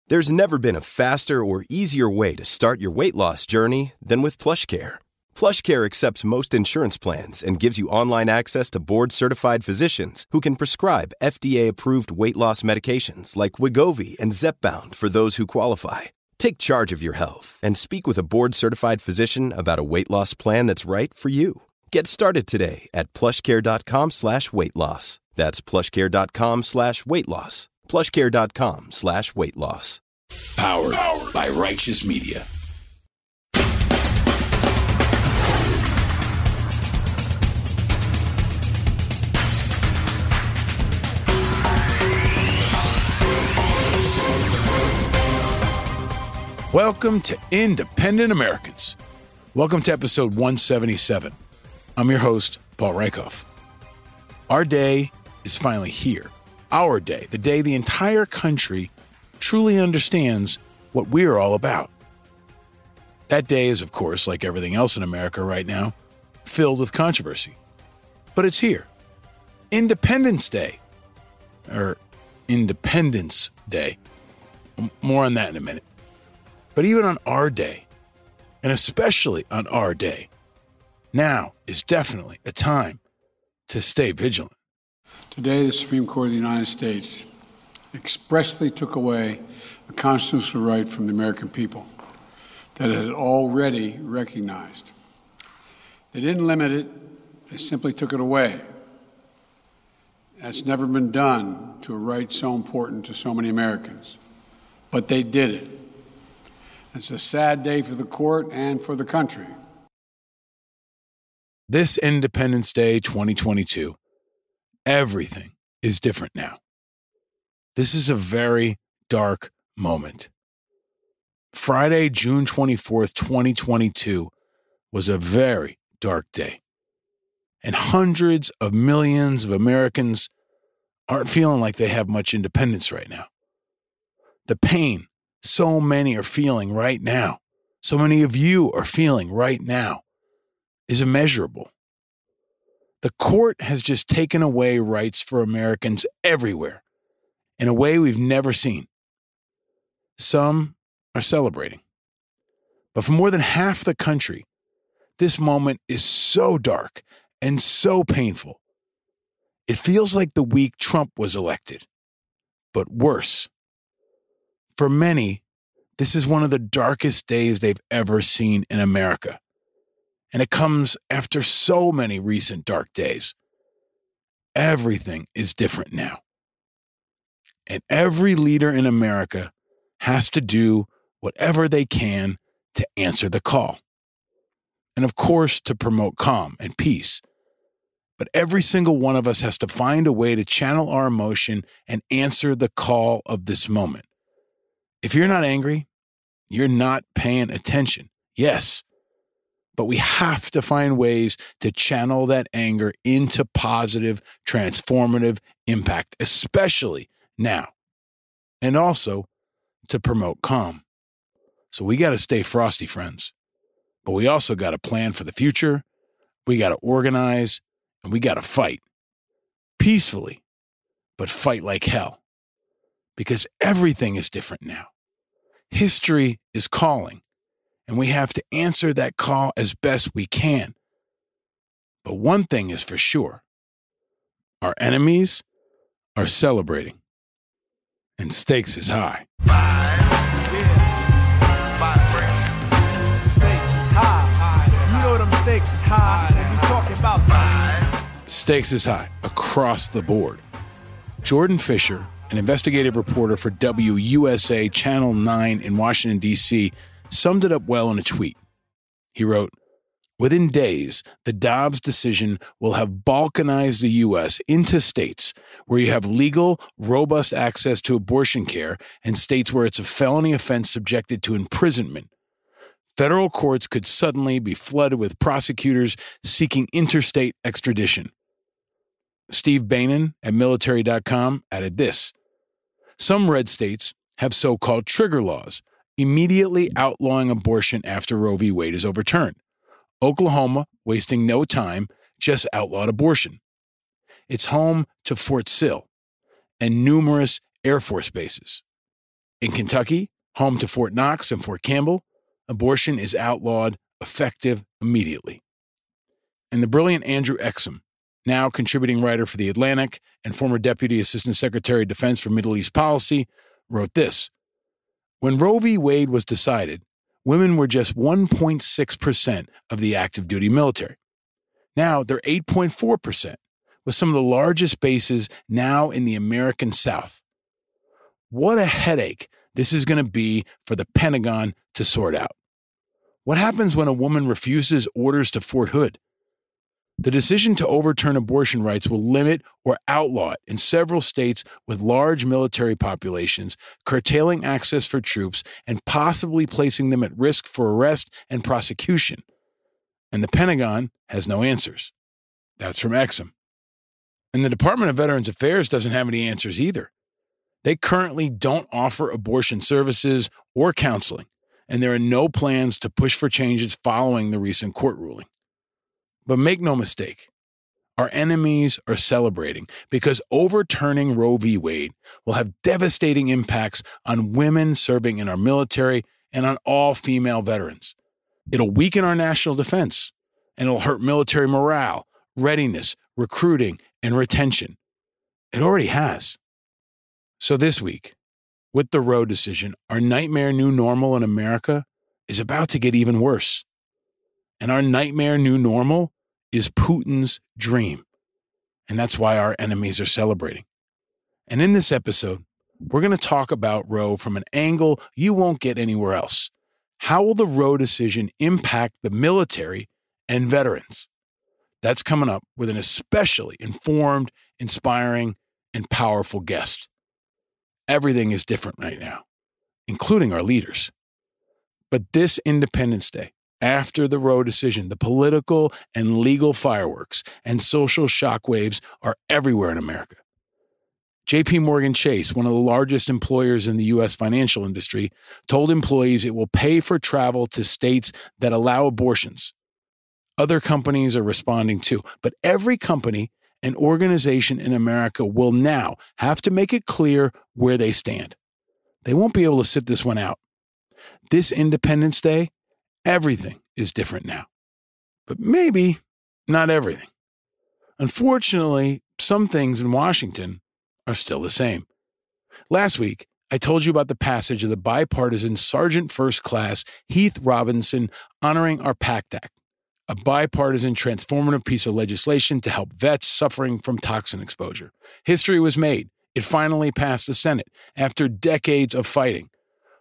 There's never been a faster or easier way to start your weight loss journey than with PlushCare. PlushCare accepts most insurance plans and gives you online access to board-certified physicians who can prescribe FDA-approved weight loss medications like Wegovy and Zepbound for those who qualify. Take charge of your health and speak with a board-certified physician about a weight loss plan that's right for you. Get started today at plushcare.com/weight loss. That's plushcare.com/weight loss. plushcare.com/weight loss. Powered by Righteous Media. Welcome to Independent Americans. Welcome to episode 177. I'm your host, Paul Rieckhoff. Our day is finally here. Our day, the day the entire country truly understands what we're all about. That day is, of course, like everything else in America right now, filled with controversy. But it's here. Independence Day. Or Independence Day. More on that in a minute. But even on our day, and especially on our day, now is definitely a time to stay vigilant. Today, the Supreme Court of the United States expressly took away a constitutional right from the American people that it had already recognized. They didn't limit it, they simply took it away. That's never been done to a right so important to so many Americans. But they did it. It's a sad day for the court and for the country. This Independence Day 2022, everything is different now. This is a very dark moment. Friday, June 24th, 2022 was a very dark day. And hundreds of millions of Americans aren't feeling like they have much independence right now. The pain so many are feeling right now, so many of you are feeling right now, is immeasurable. The court has just taken away rights for Americans everywhere in a way we've never seen. Some are celebrating. But for more than half the country, this moment is so dark and so painful. It feels like the week Trump was elected, but worse. For many, this is one of the darkest days they've ever seen in America. And it comes after so many recent dark days. Everything is different now. And every leader in America has to do whatever they can to answer the call. And of course, to promote calm and peace. But every single one of us has to find a way to channel our emotion and answer the call of this moment. If you're not angry, you're not paying attention. Yes, but we have to find ways to channel that anger into positive, transformative impact, especially now. And also to promote calm. So we got to stay frosty, friends. But we also got to plan for the future. We got to organize, and we got to fight. Peacefully, but fight like hell. Because everything is different now. History is calling, and we have to answer that call as best we can. But one thing is for sure. Our enemies are celebrating, and stakes is high. Stakes is high. You know them stakes is high. When we talking about Stakes is high across the board. Jordan Fisher, an investigative reporter for WUSA Channel 9 in Washington, D.C., summed it up well in a tweet. He wrote, "Within days, the Dobbs decision will have balkanized the U.S. into states where you have legal, robust access to abortion care and states where it's a felony offense subjected to imprisonment. Federal courts could suddenly be flooded with prosecutors seeking interstate extradition." Steve Bainan at military.com added this: "Some red states have so-called trigger laws, immediately outlawing abortion after Roe v. Wade is overturned. Oklahoma, wasting no time, just outlawed abortion. It's home to Fort Sill and numerous Air Force bases. In Kentucky, home to Fort Knox and Fort Campbell, abortion is outlawed, effective immediately. And the brilliant Andrew Exum, now contributing writer for The Atlantic and former Deputy Assistant Secretary of Defense for Middle East Policy, wrote this: when Roe v. Wade was decided, women were just 1.6% of the active duty military. Now they're 8.4%, with some of the largest bases now in the American South. What a headache this is going to be for the Pentagon to sort out. What happens when a woman refuses orders to Fort Hood? The decision to overturn abortion rights will limit or outlaw it in several states with large military populations, curtailing access for troops and possibly placing them at risk for arrest and prosecution. And the Pentagon has no answers. That's from Exum. And the Department of Veterans Affairs doesn't have any answers either. They currently don't offer abortion services or counseling, and there are no plans to push for changes following the recent court ruling. But make no mistake, our enemies are celebrating because overturning Roe v. Wade will have devastating impacts on women serving in our military and on all female veterans. It'll weaken our national defense, and it'll hurt military morale, readiness, recruiting, and retention. It already has. So this week, with the Roe decision, our nightmare new normal in America is about to get even worse. And our nightmare new normal is Putin's dream. And that's why our enemies are celebrating. And in this episode, we're going to talk about Roe from an angle you won't get anywhere else. How will the Roe decision impact the military and veterans? That's coming up with an especially informed, inspiring, and powerful guest. Everything is different right now, including our leaders. But this Independence Day, after the Roe decision, the political and legal fireworks and social shockwaves are everywhere in America. J.P. Morgan Chase, one of the largest employers in the U.S. financial industry, told employees it will pay for travel to states that allow abortions. Other companies are responding too, but every company and organization in America will now have to make it clear where they stand. They won't be able to sit this one out. This Independence Day, everything is different now. But maybe not everything. Unfortunately, some things in Washington are still the same. Last week, I told you about the passage of the bipartisan Sergeant First Class Heath Robinson honoring our PACT Act, a bipartisan transformative piece of legislation to help vets suffering from toxin exposure. History was made. It finally passed the Senate after decades of fighting.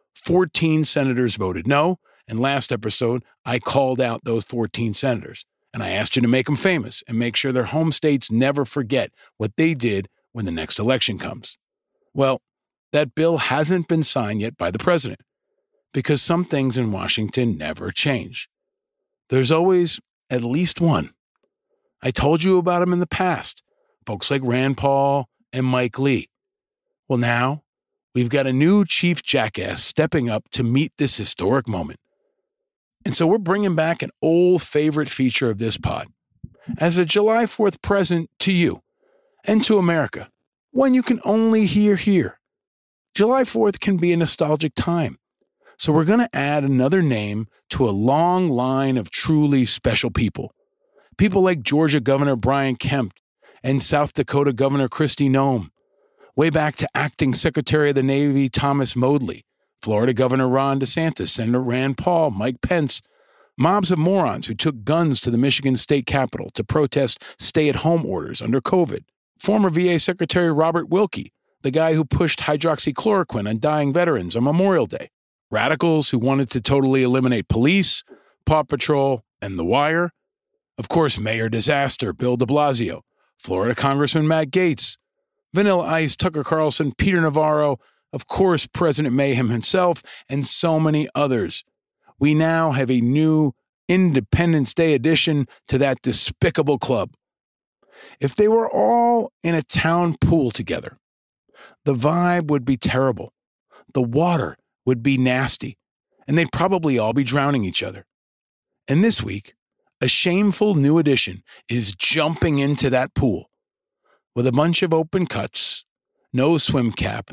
14 senators voted no, and last episode, I called out those 14 senators, and I asked you to make them famous and make sure their home states never forget what they did when the next election comes. Well, that bill hasn't been signed yet by the president, because some things in Washington never change. There's always at least one. I told you about them in the past, folks like Rand Paul and Mike Lee. Well, now we've got a new chief jackass stepping up to meet this historic moment. And so we're bringing back an old favorite feature of this pod as a July 4th present to you and to America, one you can only hear here. July 4th can be a nostalgic time. So we're going to add another name to a long line of truly special people. People like Georgia Governor Brian Kemp and South Dakota Governor Kristi Noem. Way back to Acting Secretary of the Navy Thomas Modly, Florida Governor Ron DeSantis, Senator Rand Paul, Mike Pence. Mobs of morons who took guns to the Michigan State Capitol to protest stay-at-home orders under COVID. Former VA Secretary Robert Wilkie, the guy who pushed hydroxychloroquine on dying veterans on Memorial Day. Radicals who wanted to totally eliminate police, Paw Patrol, and The Wire. Of course, Mayor Disaster, Bill de Blasio, Florida Congressman Matt Gaetz, Vanilla Ice, Tucker Carlson, Peter Navarro, of course, President Mayhem himself, and so many others. We now have a new Independence Day addition to that despicable club. If they were all in a town pool together, the vibe would be terrible. The water would be nasty, and they'd probably all be drowning each other. And this week, a shameful new addition is jumping into that pool with a bunch of open cuts, no swim cap,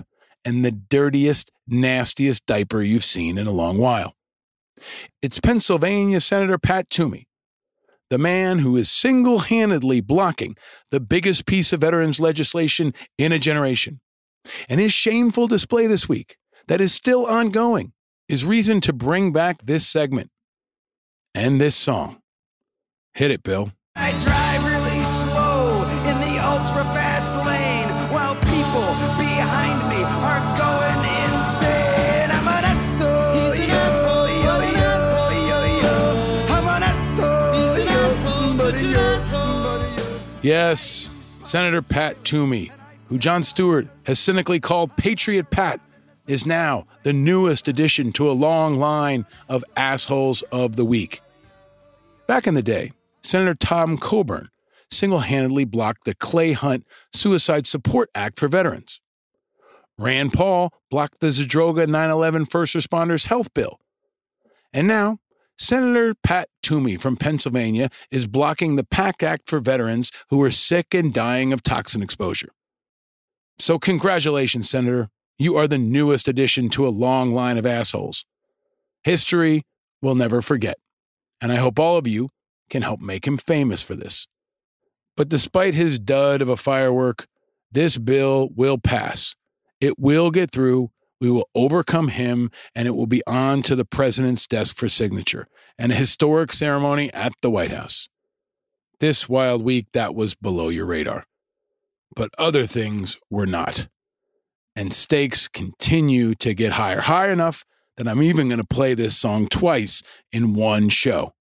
and the dirtiest, nastiest diaper you've seen in a long while. It's Pennsylvania Senator Pat Toomey, the man who is single-handedly blocking the biggest piece of veterans legislation in a generation. And his shameful display this week, that is still ongoing, is reason to bring back this segment and this song. Hit it, Bill. I drive really slow in the ultra-fast lane while people behind me are going insane. I'm an asshole, yo, yo, yo, yo, yo. I'm an asshole, buddy, yo. Yes, Senator Pat Toomey, who Jon Stewart has cynically called Patriot Pat, is now the newest addition to a long line of assholes of the week. Back in the day, Senator Tom Coburn single-handedly blocked the Clay Hunt Suicide Support Act for veterans. Rand Paul blocked the Zadroga 9/11 First Responders Health Bill. And now, Senator Pat Toomey from Pennsylvania is blocking the PACT Act for veterans who are sick and dying of toxin exposure. So congratulations, Senator. You are the newest addition to a long line of assholes. History will never forget, and I hope all of you can help make him famous for this. But despite his dud of a firework, this bill will pass. It will get through. We will overcome him, and it will be on to the president's desk for signature and a historic ceremony at the White House. This wild week, that was below your radar. But other things were not. And stakes continue to get higher, high enough that I'm even going to play this song twice in one show.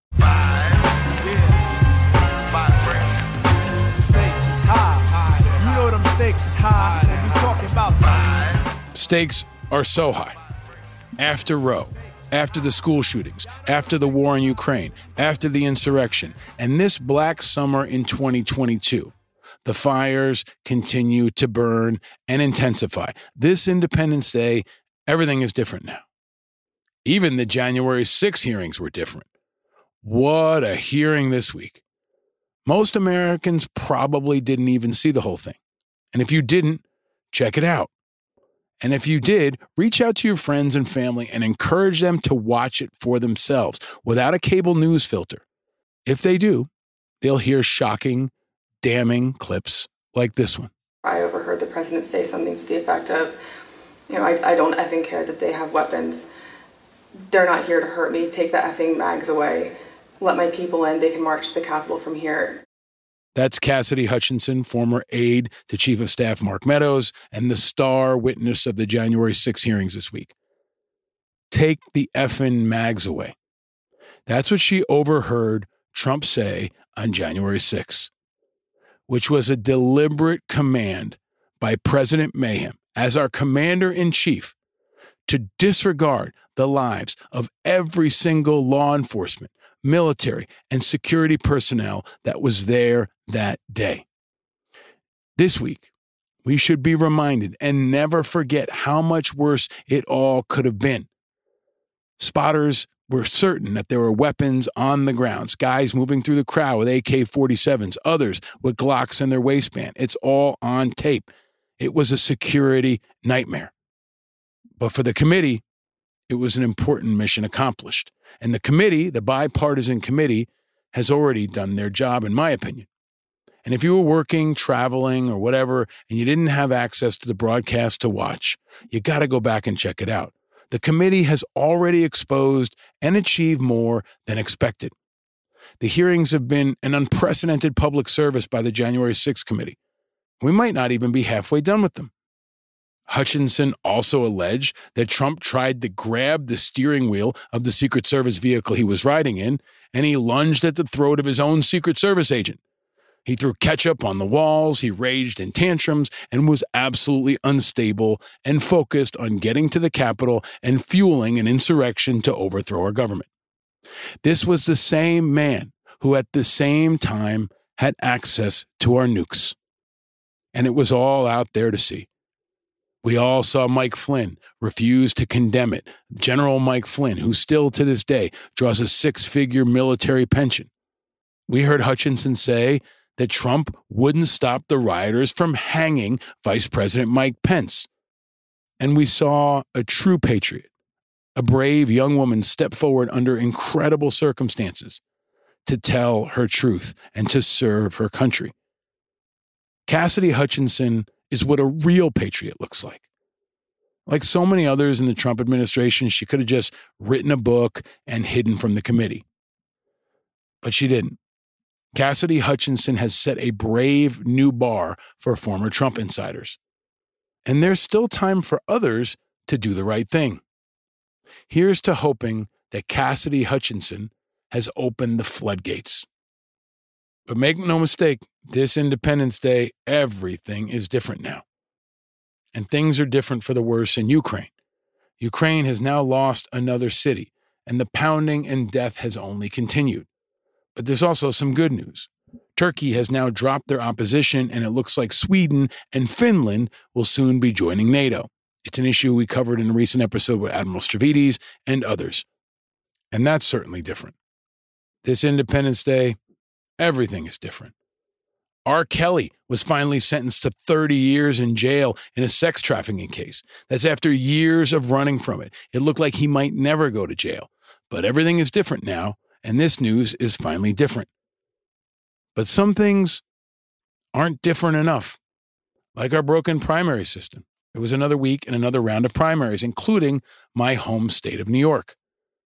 Stakes is high. You know them stakes is high. When we talking about Stakes are so high. After Roe, after the school shootings, after the war in Ukraine, after the insurrection, and this Black Summer in 2022, the fires continue to burn and intensify. This Independence Day, everything is different now. Even the January 6 hearings were different. What a hearing this week. Most Americans probably didn't even see the whole thing. And if you didn't, check it out. And if you did, reach out to your friends and family and encourage them to watch it for themselves without a cable news filter. If they do, they'll hear shocking, damning clips like this one. I overheard the president say something to the effect of, I don't effing care that they have weapons. They're not here to hurt me. Take the effing mags away. Let my people in. They can march to the Capitol from here. That's Cassidy Hutchinson, former aide to Chief of Staff Mark Meadows and the star witness of the January 6 hearings this week. Take the effing mags away. That's what she overheard Trump say on January 6, which was a deliberate command by President Mayhem as our commander-in-chief to disregard the lives of every single law enforcement, military, and security personnel that was there that day. This week, we should be reminded and never forget how much worse it all could have been. Spotters were certain that there were weapons on the grounds, guys moving through the crowd with AK-47s, others with Glocks in their waistband. It's all on tape. It was a security nightmare. But for the committee, it was an important mission accomplished. And the committee, the bipartisan committee, has already done their job, in my opinion. And if you were working, traveling, or whatever, and you didn't have access to the broadcast to watch, you got to go back and check it out. The committee has already exposed and achieved more than expected. The hearings have been an unprecedented public service by the January 6th committee. We might not even be halfway done with them. Hutchinson also alleged that Trump tried to grab the steering wheel of the Secret Service vehicle he was riding in, and he lunged at the throat of his own Secret Service agent. He threw ketchup on the walls, he raged in tantrums, and was absolutely unstable and focused on getting to the Capitol and fueling an insurrection to overthrow our government. This was the same man who at the same time had access to our nukes. And it was all out there to see. We all saw Mike Flynn refuse to condemn it. General Mike Flynn, who still to this day draws a 6-figure military pension. We heard Hutchinson say that Trump wouldn't stop the rioters from hanging Vice President Mike Pence. And we saw a true patriot, a brave young woman step forward under incredible circumstances to tell her truth and to serve her country. Cassidy Hutchinson is what a real patriot looks like. Like so many others in the Trump administration, she could have just written a book and hidden from the committee. But she didn't. Cassidy Hutchinson has set a brave new bar for former Trump insiders. And there's still time for others to do the right thing. Here's to hoping that Cassidy Hutchinson has opened the floodgates. But make no mistake, this Independence Day, everything is different now. And things are different for the worse in Ukraine. Ukraine has now lost another city, and the pounding and death has only continued. But there's also some good news. Turkey has now dropped their opposition, and it looks like Sweden and Finland will soon be joining NATO. It's an issue we covered in a recent episode with Admiral Stavridis and others. And that's certainly different. This Independence Day, everything is different. R. Kelly was finally sentenced to 30 years in jail in a sex trafficking case. That's after years of running from it. It looked like he might never go to jail. But everything is different now, and this news is finally different. But some things aren't different enough, like our broken primary system. It was another week and another round of primaries, including my home state of New York.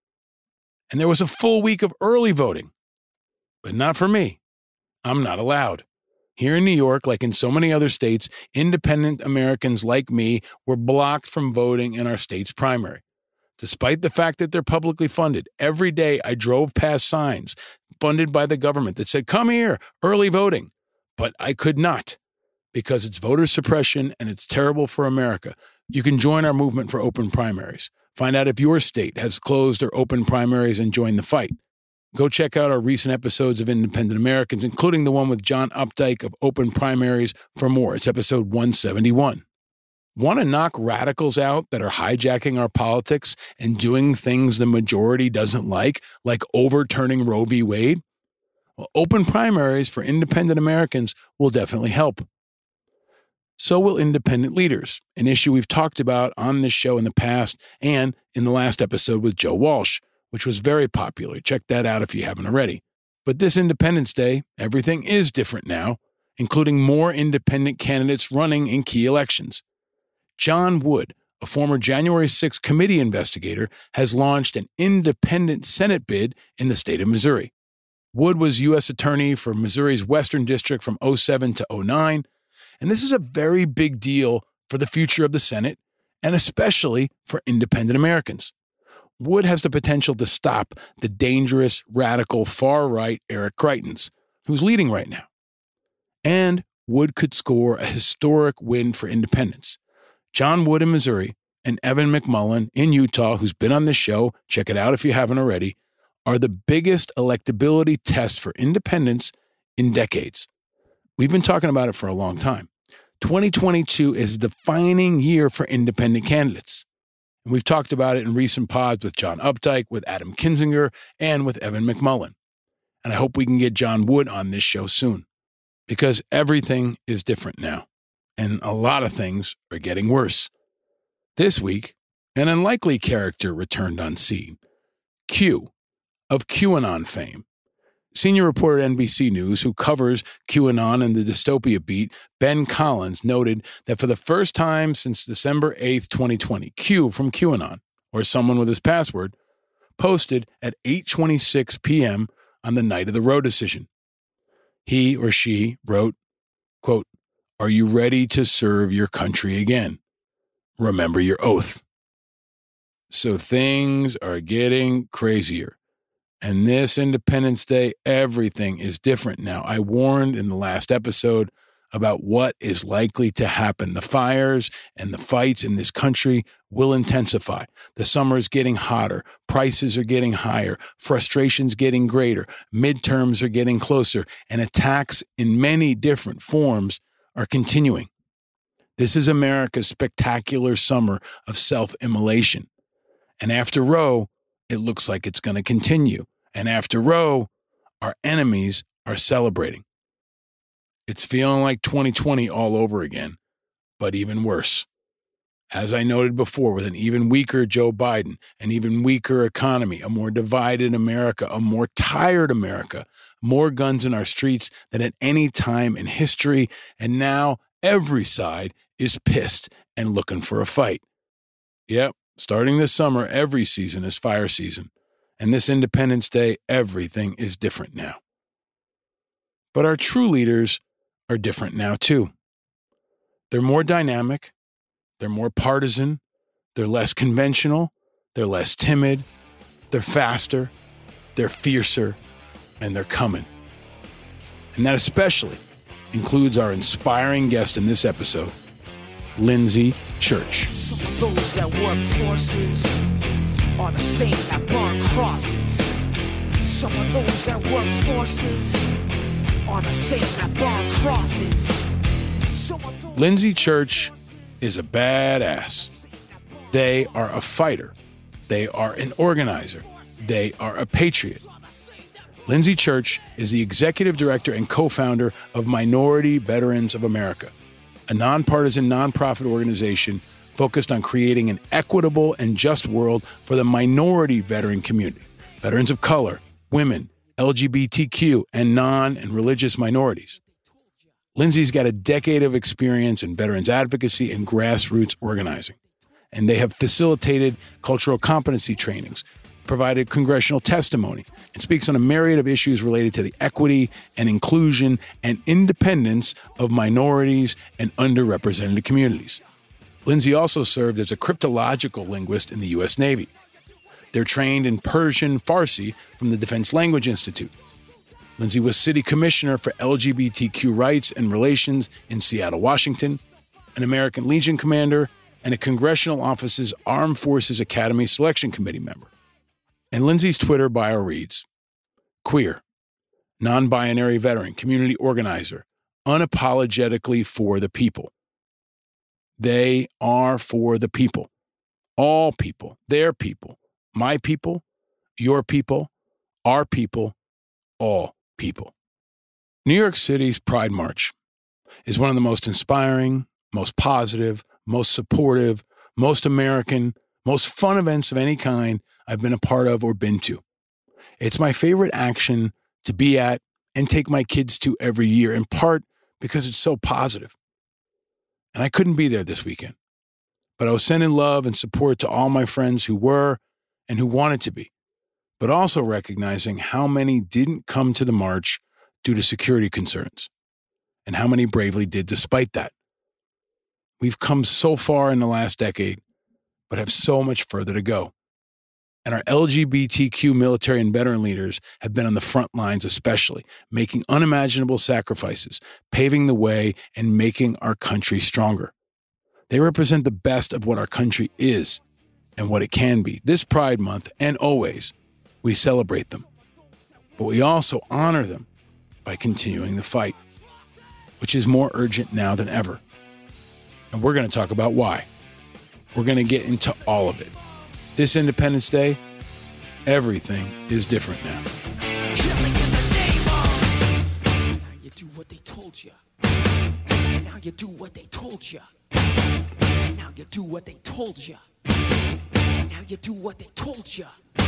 And there was a full week of early voting, but not for me. I'm not allowed. Here in New York, like in so many other states, independent Americans like me were blocked from voting in our state's primary. Despite the fact that they're publicly funded, every day I drove past signs funded by the government that said, "Come here, early voting." But I could not, because it's voter suppression and it's terrible for America. You can join our movement for open primaries. Find out if your state has closed or open primaries and join the fight. Go check out our recent episodes of Independent Americans, including the one with John Updike of Open Primaries for more. It's episode 171. Want to knock radicals out that are hijacking our politics and doing things the majority doesn't like overturning Roe v. Wade? Well, open primaries for independent Americans will definitely help. So will independent leaders, an issue we've talked about on this show in the past and in the last episode with Joe Walsh, which was very popular. Check that out if you haven't already. But this Independence Day, everything is different now, including more independent candidates running in key elections. John Wood, a former January 6th committee investigator, has launched an independent Senate bid in the state of Missouri. Wood was U.S. Attorney for Missouri's Western District from 2007 to 2009, and this is a very big deal for the future of the Senate and especially for independent Americans. Wood has the potential to stop the dangerous, radical, far-right Eric Greitens, who's leading right now. And Wood could score a historic win for independents. John Wood in Missouri and Evan McMullin in Utah, who's been on this show, check it out if you haven't already, are the biggest electability tests for independents in decades. We've been talking about it for a long time. 2022 is a defining year for independent candidates. And we've talked about it in recent pods with John Updike, with Adam Kinzinger, and with Evan McMullin. And I hope we can get John Wood on this show soon, because everything is different now, and a lot of things are getting worse. This week, an unlikely character returned on scene, Q, of QAnon fame. Senior reporter at NBC News, who covers QAnon and the dystopia beat, Ben Collins, noted that for the first time since December 8th, 2020, Q from QAnon, or someone with his password, posted at 8:26 p.m. on the night of the Roe decision. He or she wrote, quote, "Are you ready to serve your country again? Remember your oath." So things are getting crazier. And this Independence Day, everything is different now. I warned in the last episode about what is likely to happen. The fires and the fights in this country will intensify. The summer is getting hotter. Prices are getting higher. Frustration's getting greater. Midterms are getting closer. And attacks in many different forms are continuing. This is America's spectacular summer of self-immolation. And after Roe, it looks like it's going to continue. And after Roe, our enemies are celebrating. It's feeling like 2020 all over again, but even worse. As I noted before, with an even weaker Joe Biden, an even weaker economy, a more divided America, a more tired America, more guns in our streets than at any time in history, and now every side is pissed and looking for a fight. Yep, starting this summer, every season is fire season. And this Independence Day, everything is different now. But our true leaders are different now, too. They're more dynamic, they're more partisan, they're less conventional, they're less timid, they're faster, they're fiercer, and they're coming. And that especially includes our inspiring guest in this episode, Lindsay Church. Some of those that work forces are the same that burn crosses. Some of those that work forces are the same that burn crosses. Lindsay Church is a badass. They are a fighter. They are an organizer. They are a patriot. Lindsay Church is the executive director and co-founder of Minority Veterans of America, a nonpartisan nonprofit organization focused on creating an equitable and just world for the minority veteran community, veterans of color, women, LGBTQ, and non- and religious minorities. Lindsay's got a decade of experience in veterans advocacy and grassroots organizing, and they have facilitated cultural competency trainings, provided congressional testimony, and speaks on a myriad of issues related to the equity and inclusion and independence of minorities and underrepresented communities. Lindsay also served as a cryptological linguist in the U.S. Navy. They're trained in Persian Farsi from the Defense Language Institute. Lindsay was city commissioner for LGBTQ rights and relations in Seattle, Washington, an American Legion commander, and a Congressional Office's Armed Forces Academy Selection Committee member. And Lindsay's Twitter bio reads, queer, non-binary veteran, community organizer, unapologetically for the people. They are for the people. All people, their people, my people, your people, our people, all people. New York City's Pride March is one of the most inspiring, most positive, most supportive, most American, most fun events of any kind I've been a part of or been to. It's my favorite action to be at and take my kids to every year, in part because it's so positive. And I couldn't be there this weekend, but I was sending love and support to all my friends who were and who wanted to be, but also recognizing how many didn't come to the march due to security concerns and how many bravely did despite that. We've come so far in the last decade, but have so much further to go. And our LGBTQ military and veteran leaders have been on the front lines especially, making unimaginable sacrifices, paving the way, and making our country stronger. They represent the best of what our country is and what it can be. This Pride Month, and always, we celebrate them. But we also honor them by continuing the fight, which is more urgent now than ever. And we're going to talk about why. We're going to get into all of it. This Independence Day, everything is different now. Killing in the name of. Now you do what they told you. And now you do what they told you. And now you do what they told you. And now you do what they told you.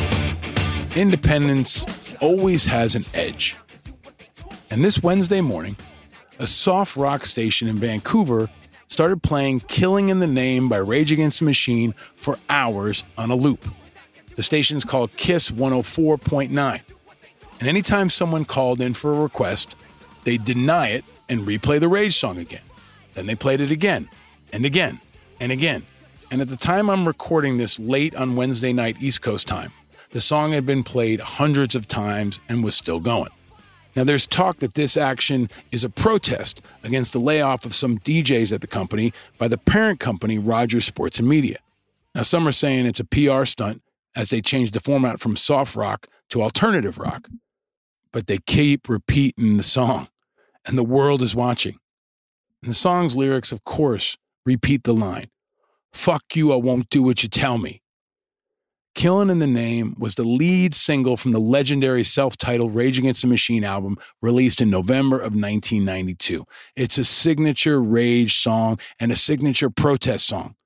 Independence always has an edge. And this Wednesday morning, a soft rock station in Vancouver started playing Killing in the Name by Rage Against the Machine for hours on a loop. The station's called KISS 104.9. And anytime someone called in for a request, they'd deny it and replay the Rage song again. Then they played it again, and again, and again. And at the time I'm recording this late on Wednesday night East Coast time, the song had been played hundreds of times and was still going. Now, there's talk that this action is a protest against the layoff of some DJs at the company by the parent company, Rogers Sports and Media. Now, some are saying it's a PR stunt as they change the format from soft rock to alternative rock. But they keep repeating the song, and the world is watching. And the song's lyrics, of course, repeat the line, "Fuck you, I won't do what you tell me." Killing in the Name was the lead single from the legendary self-titled Rage Against the Machine album released in November of 1992. It's a signature Rage song and a signature protest song.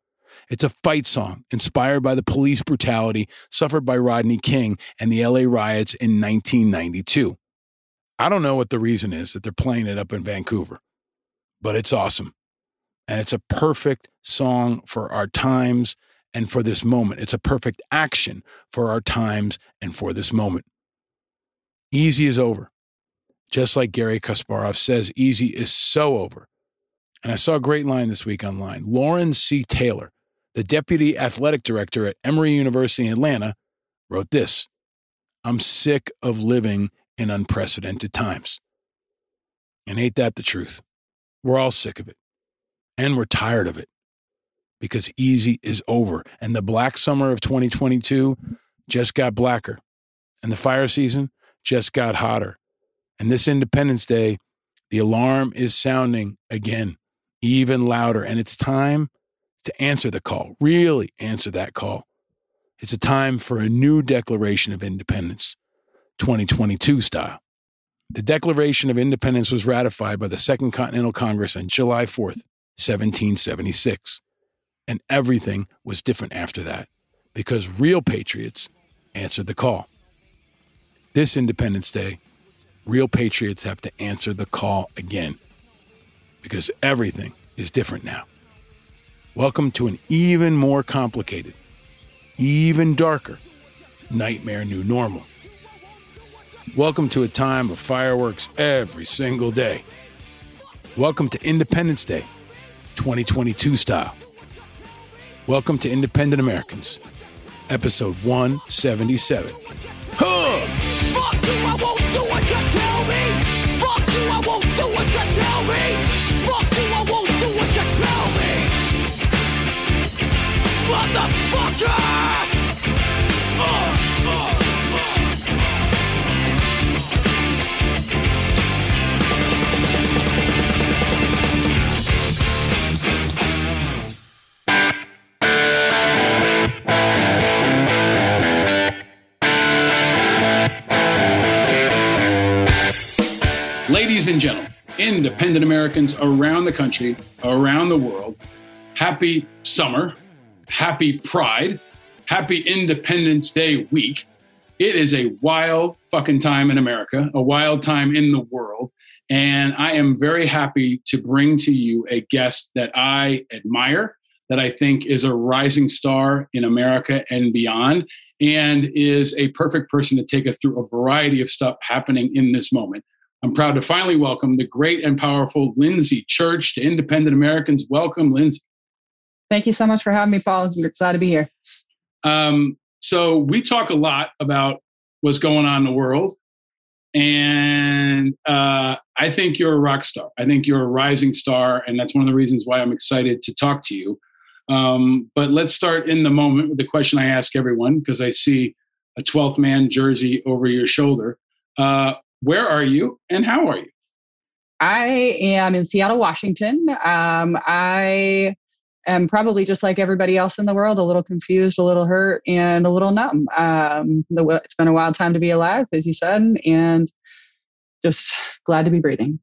It's a fight song inspired by the police brutality suffered by Rodney King and the LA riots in 1992. I don't know what the reason is that they're playing it up in Vancouver, but it's awesome. And it's a perfect song for our times and for this moment. It's a perfect action for our times and for this moment. Easy is over. Just like Gary Kasparov says, easy is so over. And I saw a great line this week online. Lauren C. Taylor, the deputy athletic director at Emory University in Atlanta, wrote this: "I'm sick of living in unprecedented times." And ain't that the truth? We're all sick of it. And we're tired of it. Because easy is over. And the black summer of 2022 just got blacker. And the fire season just got hotter. And this Independence Day, the alarm is sounding again, even louder. And it's time to answer the call, really answer that call. It's a time for a new Declaration of Independence, 2022 style. The Declaration of Independence was ratified by the Second Continental Congress on July 4th, 1776. And everything was different after that because real patriots answered the call. This Independence Day, real patriots have to answer the call again because everything is different now. Welcome to an even more complicated, even darker nightmare new normal. Welcome to a time of fireworks every single day. Welcome to Independence Day, 2022 style. Welcome to Independent Americans, episode 177. Huh! Fuck you, I won't do what you tell me. Fuck you, I won't do what you tell me. Fuck you, I won't do what you tell me. Motherfucker! Ladies and gentlemen, independent Americans around the country, around the world, happy summer, happy Pride, happy Independence Day week. It is a wild fucking time in America, a wild time in the world. And I am very happy to bring to you a guest that I admire, that I think is a rising star in America and beyond, and is a perfect person to take us through a variety of stuff happening in this moment. I'm proud to finally welcome the great and powerful Lindsay Church to Independent Americans. Welcome, Lindsay. Thank you so much for having me, Paul. I'm glad to be here. So we talk a lot about what's going on in the world. And I think you're a rock star. I think you're a rising star. And that's one of the reasons why I'm excited to talk to you. But let's start in the moment with the question I ask everyone, because I see a 12th man jersey over your shoulder. Where are you and how are you? I am in Seattle, Washington. I am probably just like everybody else in the world, a little confused, a little hurt, and a little numb. It's been a wild time to be alive, as you said, and just glad to be breathing.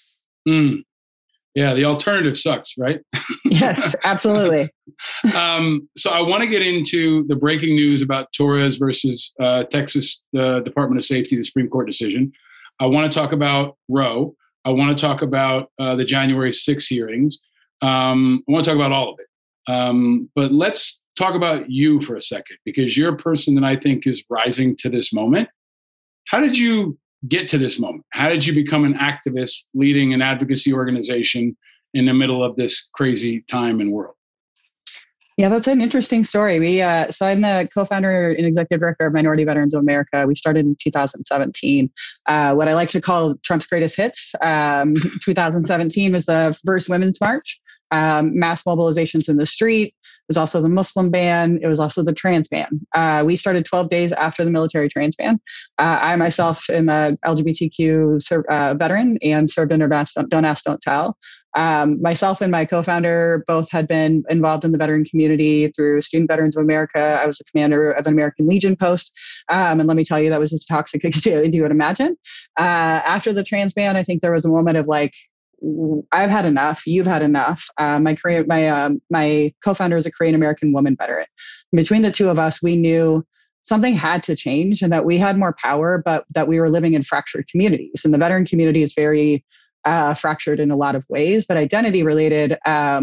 Yeah, the alternative sucks, right? Yes, absolutely. So I want to get into the breaking news about Torres versus Texas Department of Safety, the Supreme Court decision. I want to talk about Roe. I want to talk about the January 6 hearings. I want to talk about all of it. But let's talk about you for a second, because you're a person that I think is rising to this moment. How did you get to this moment? How did you become an activist leading an advocacy organization in the middle of this crazy time and world? Yeah, that's an interesting story. So I'm the co-founder and executive director of Minority Veterans of America. We started in 2017. What I like to call Trump's greatest hits. 2017 was the first Women's March, mass mobilizations in the street. It was also the Muslim ban. It was also the trans ban. We started 12 days after the military trans ban. I myself am a LGBTQ veteran and served under Don't Ask, Don't Tell. Myself and my co-founder both had been involved in the veteran community through Student Veterans of America. I was the commander of an American Legion post. And let me tell you, that was as toxic as you would imagine. After the trans ban, I think there was a moment of like, I've had enough. You've had enough. My co-founder is a Korean American woman veteran. Between the two of us, we knew something had to change and that we had more power, but that we were living in fractured communities. And the veteran community is very fractured in a lot of ways, but identity related,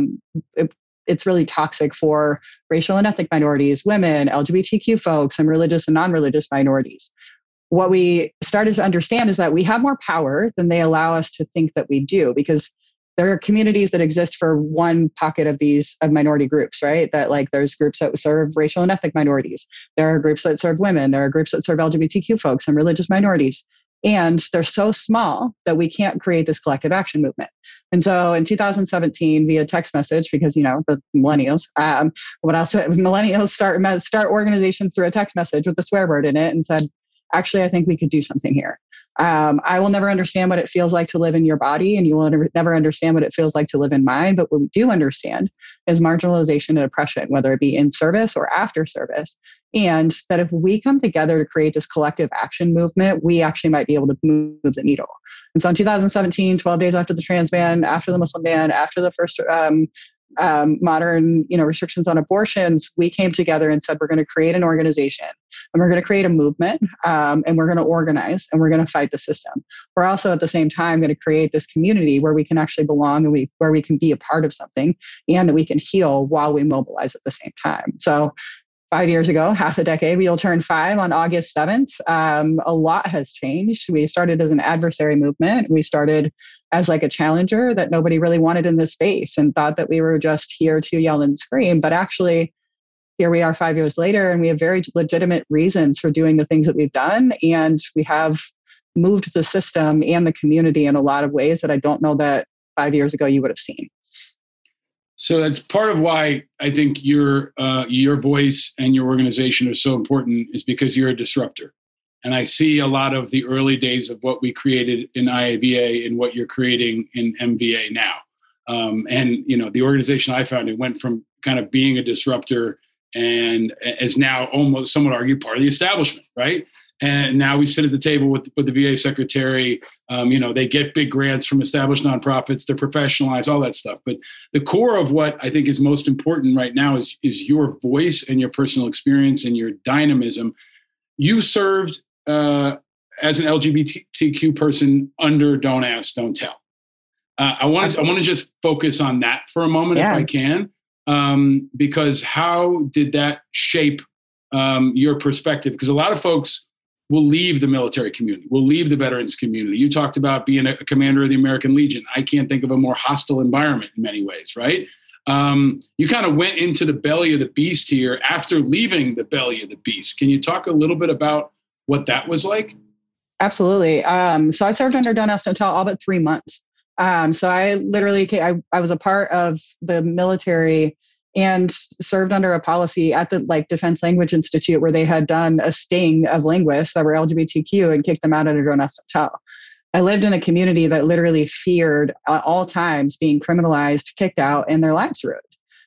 it's really toxic for racial and ethnic minorities, women, LGBTQ folks, and religious and non-religious minorities. What we started to understand is that we have more power than they allow us to think that we do, because there are communities that exist for one pocket of these minority groups, right? That like there's groups that serve racial and ethnic minorities. There are groups that serve women. There are groups that serve LGBTQ folks and religious minorities. And they're so small that we can't create this collective action movement. And so in 2017, via text message, because, you know, the millennials, what else? Millennials start organizations through a text message with a swear word in it and said, actually, I think we could do something here. I will never understand what it feels like to live in your body, and you will never understand what it feels like to live in mine. But what we do understand is marginalization and oppression, whether it be in service or after service. And that if we come together to create this collective action movement, we actually might be able to move the needle. And so in 2017, 12 days after the trans ban, after the Muslim ban, after the first modern, restrictions on abortions, we came together and said, we're going to create an organization and we're going to create a movement and we're going to organize and we're going to fight the system. We're also at the same time going to create this community where we can actually belong and where we can be a part of something and that we can heal while we mobilize at the same time. So 5 years ago, half a decade, we'll turn 5 on August 7th. A lot has changed. We started as an adversary movement. We started as like a challenger that nobody really wanted in this space and thought that we were just here to yell and scream. But actually, here we are 5 years later, and we have very legitimate reasons for doing the things that we've done. And we have moved the system and the community in a lot of ways that I don't know that 5 years ago you would have seen. So that's part of why I think your voice and your organization are so important, is because you're a disruptor. And I see a lot of the early days of what we created in IAVA and what you're creating in MVA now. And the organization I founded went from kind of being a disruptor and is now almost, some would argue, part of the establishment, right? And now we sit at the table with the VA secretary. They get big grants from established nonprofits. They're professionalized, all that stuff. But the core of what I think is most important right now is your voice and your personal experience and your dynamism. You served as an LGBTQ person under Don't Ask, Don't Tell. I want to just focus on that for a moment, if I can, because how did that shape your perspective? Because a lot of folks will leave the military community, will leave the veterans community. You talked about being a commander of the American Legion. I can't think of a more hostile environment in many ways, right? You kind of went into the belly of the beast here after leaving the belly of the beast. Can you talk a little bit about what that was like? Absolutely. So I served under Don't Ask, Don't Tell all but 3 months. So I literally, I was a part of the military and served under a policy at the Defense Language Institute where they had done a sting of linguists that were LGBTQ and kicked them out under Don't Ask, Don't Tell. I lived in a community that literally feared at all times being criminalized, kicked out, and their lives ruined.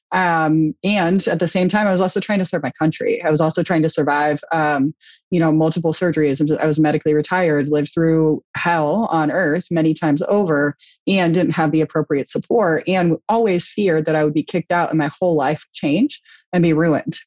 And at the same time, I was also trying to serve my country. I was also trying to survive, multiple surgeries. I was medically retired, lived through hell on earth many times over, and didn't have the appropriate support, and always feared that I would be kicked out and my whole life would change and be ruined.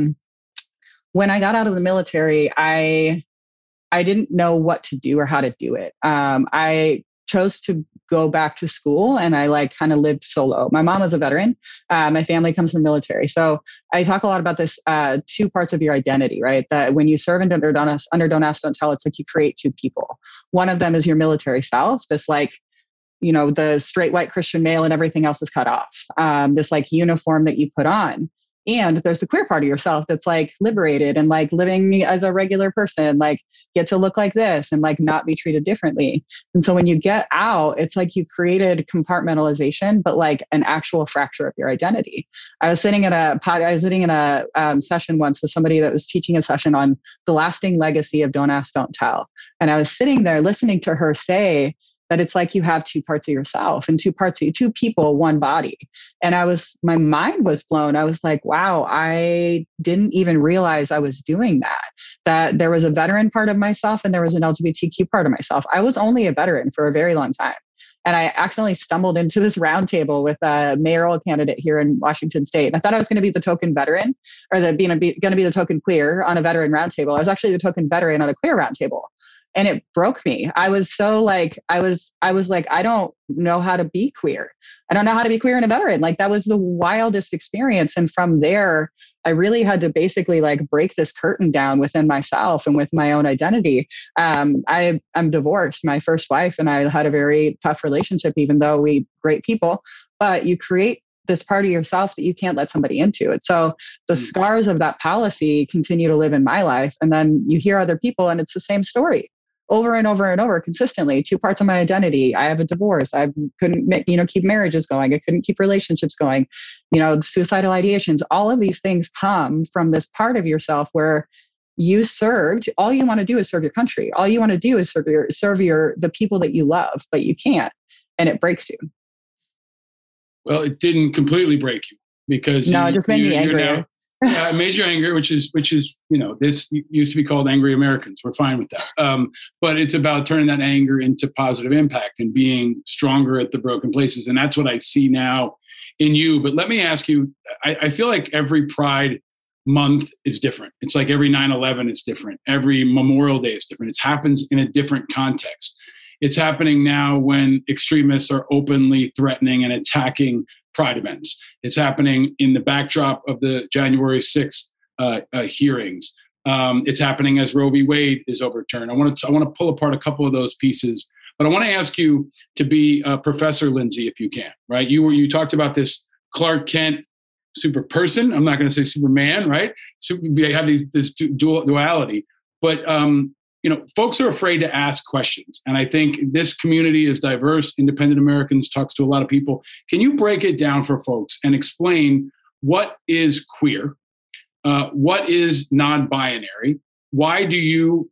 When I got out of the military, I didn't know what to do or how to do it. I chose to go back to school and I kind of lived solo. My mom was a veteran. My family comes from military. So I talk a lot about this 2 parts of your identity, right? That when you serve under Don't Ask, Don't Tell, it's like you create 2 people. One of them is your military self, this the straight white Christian male and everything else is cut off. This uniform that you put on. And there's the queer part of yourself that's liberated and living as a regular person, get to look like this and not be treated differently. And so when you get out, it's you created compartmentalization, but an actual fracture of your identity. I was sitting in a session once with somebody that was teaching a session on the lasting legacy of Don't Ask, Don't Tell. And I was sitting there listening to her say that it's you have 2 parts of yourself and 2 parts of 2 people, 1 body. And my mind was blown. I was wow, I didn't even realize I was doing that there was a veteran part of myself and there was an LGBTQ part of myself. I was only a veteran for a very long time. And I accidentally stumbled into this roundtable with a mayoral candidate here in Washington State. And I thought I was going to be the token veteran, or going to be the token queer on a veteran roundtable. I was actually the token veteran on a queer roundtable. And it broke me. I was so like, I was like, I don't know how to be queer. I don't know how to be queer and a veteran. Like, that was the wildest experience. And from there, I really had to basically like break this curtain down within myself and with my own identity. I'm divorced. My first wife and I had a very tough relationship, even though we great people, but you create this part of yourself that you can't let somebody into it. So the scars of that policy continue to live in my life. And then you hear other people and it's the same story over and over and over consistently. Two parts of my identity. I have a divorce. I couldn't, keep marriages going. I couldn't keep relationships going. Suicidal ideations. All of these things come from this part of yourself where you served. All you want to do is serve your country. All you want to do is serve the people that you love, but you can't, and it breaks you. Well, it didn't completely break you because it just made me angrier. It made you angry, which is, this used to be called Angry Americans. We're fine with that. But it's about turning that anger into positive impact and being stronger at the broken places. And that's what I see now in you. But let me ask you, I feel like every Pride month is different. It's like every 9/11 is different. Every Memorial Day is different. It happens in a different context. It's happening now when extremists are openly threatening and attacking Pride events. It's happening in the backdrop of the January 6th hearings. It's happening as Roe v. Wade is overturned. I want to pull apart a couple of those pieces, but I want to ask you to be Professor Lindsay, if you can. Right? You talked about this Clark Kent super person. I'm not going to say Superman, right? They have this duality, but folks are afraid to ask questions. And I think this community is diverse. Independent Americans talks to a lot of people. Can you break it down for folks and explain what is queer? What is non-binary? Why do you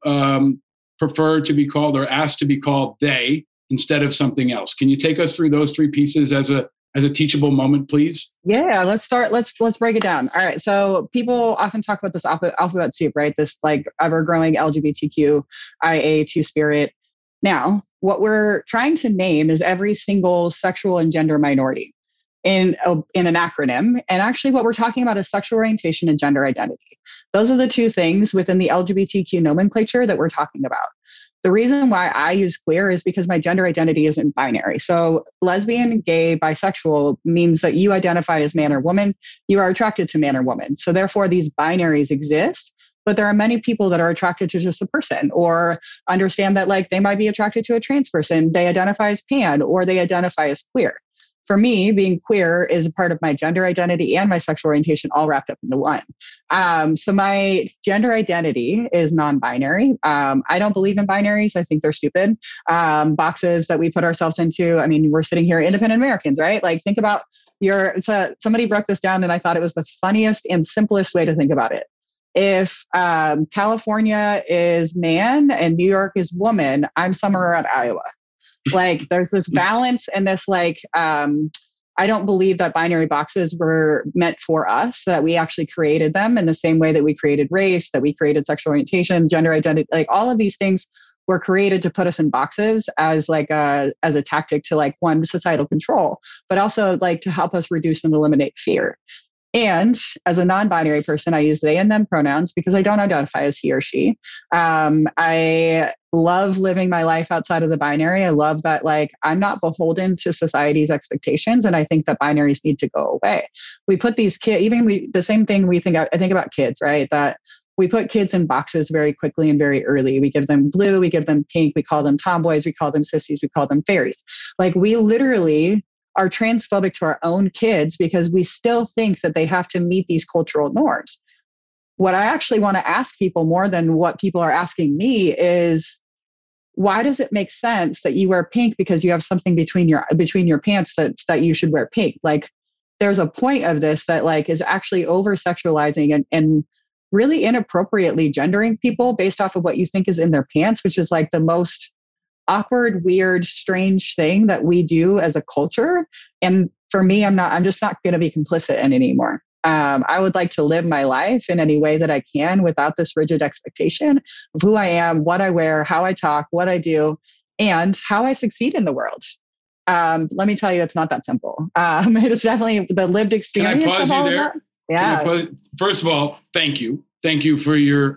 prefer to be called or asked to be called they instead of something else? Can you take us through those three pieces as a teachable moment, please? Yeah, let's start. Let's break it down. All right. So people often talk about this alphabet soup, right? This like ever-growing LGBTQIA two-spirit. Now, what we're trying to name is every single sexual and gender minority in an acronym. And actually what we're talking about is sexual orientation and gender identity. Those are the two things within the LGBTQ nomenclature that we're talking about. The reason why I use queer is because my gender identity isn't binary. So lesbian, gay, bisexual means that you identify as man or woman. You are attracted to man or woman. So therefore these binaries exist, but there are many people that are attracted to just a person or understand that like they might be attracted to a trans person. They identify as pan or they identify as queer. For me, being queer is a part of my gender identity and my sexual orientation all wrapped up into one. So my gender identity is non-binary. I don't believe in binaries. I think they're stupid. Boxes that we put ourselves into. I mean, we're sitting here, independent Americans, right? Like think about somebody broke this down and I thought it was the funniest and simplest way to think about it. If California is man and New York is woman, I'm somewhere around Iowa. Like there's this balance and this like, I don't believe that binary boxes were meant for us, that we actually created them in the same way that we created race, that we created sexual orientation, gender identity, like all of these things were created to put us in boxes as a tactic to like one, societal control, but also like to help us reduce and eliminate fear. And as a non-binary person, I use they and them pronouns because I don't identify as he or she. I love living my life outside of the binary. I love that like I'm not beholden to society's expectations. And I think that binaries need to go away. We put these kids, the same thing I think about kids, right? That we put kids in boxes very quickly and very early. We give them blue, we give them pink, we call them tomboys, we call them sissies, we call them fairies. Like we literally are transphobic to our own kids because we still think that they have to meet these cultural norms. What I actually want to ask people more than what people are asking me is, why does it make sense that you wear pink because you have something between your pants that you should wear pink? Like there's a point of this that like is actually over sexualizing and really inappropriately gendering people based off of what you think is in their pants, which is like the most awkward, weird, strange thing that we do as a culture. And for me, I'm just not going to be complicit in it anymore. I would like to live my life in any way that I can without this rigid expectation of who I am, what I wear, how I talk, what I do, and how I succeed in the world. Let me tell you, it's not that simple. It is definitely the lived experience. Can I pause of all you there? Of that. Yeah. First of all, thank you. Thank you for your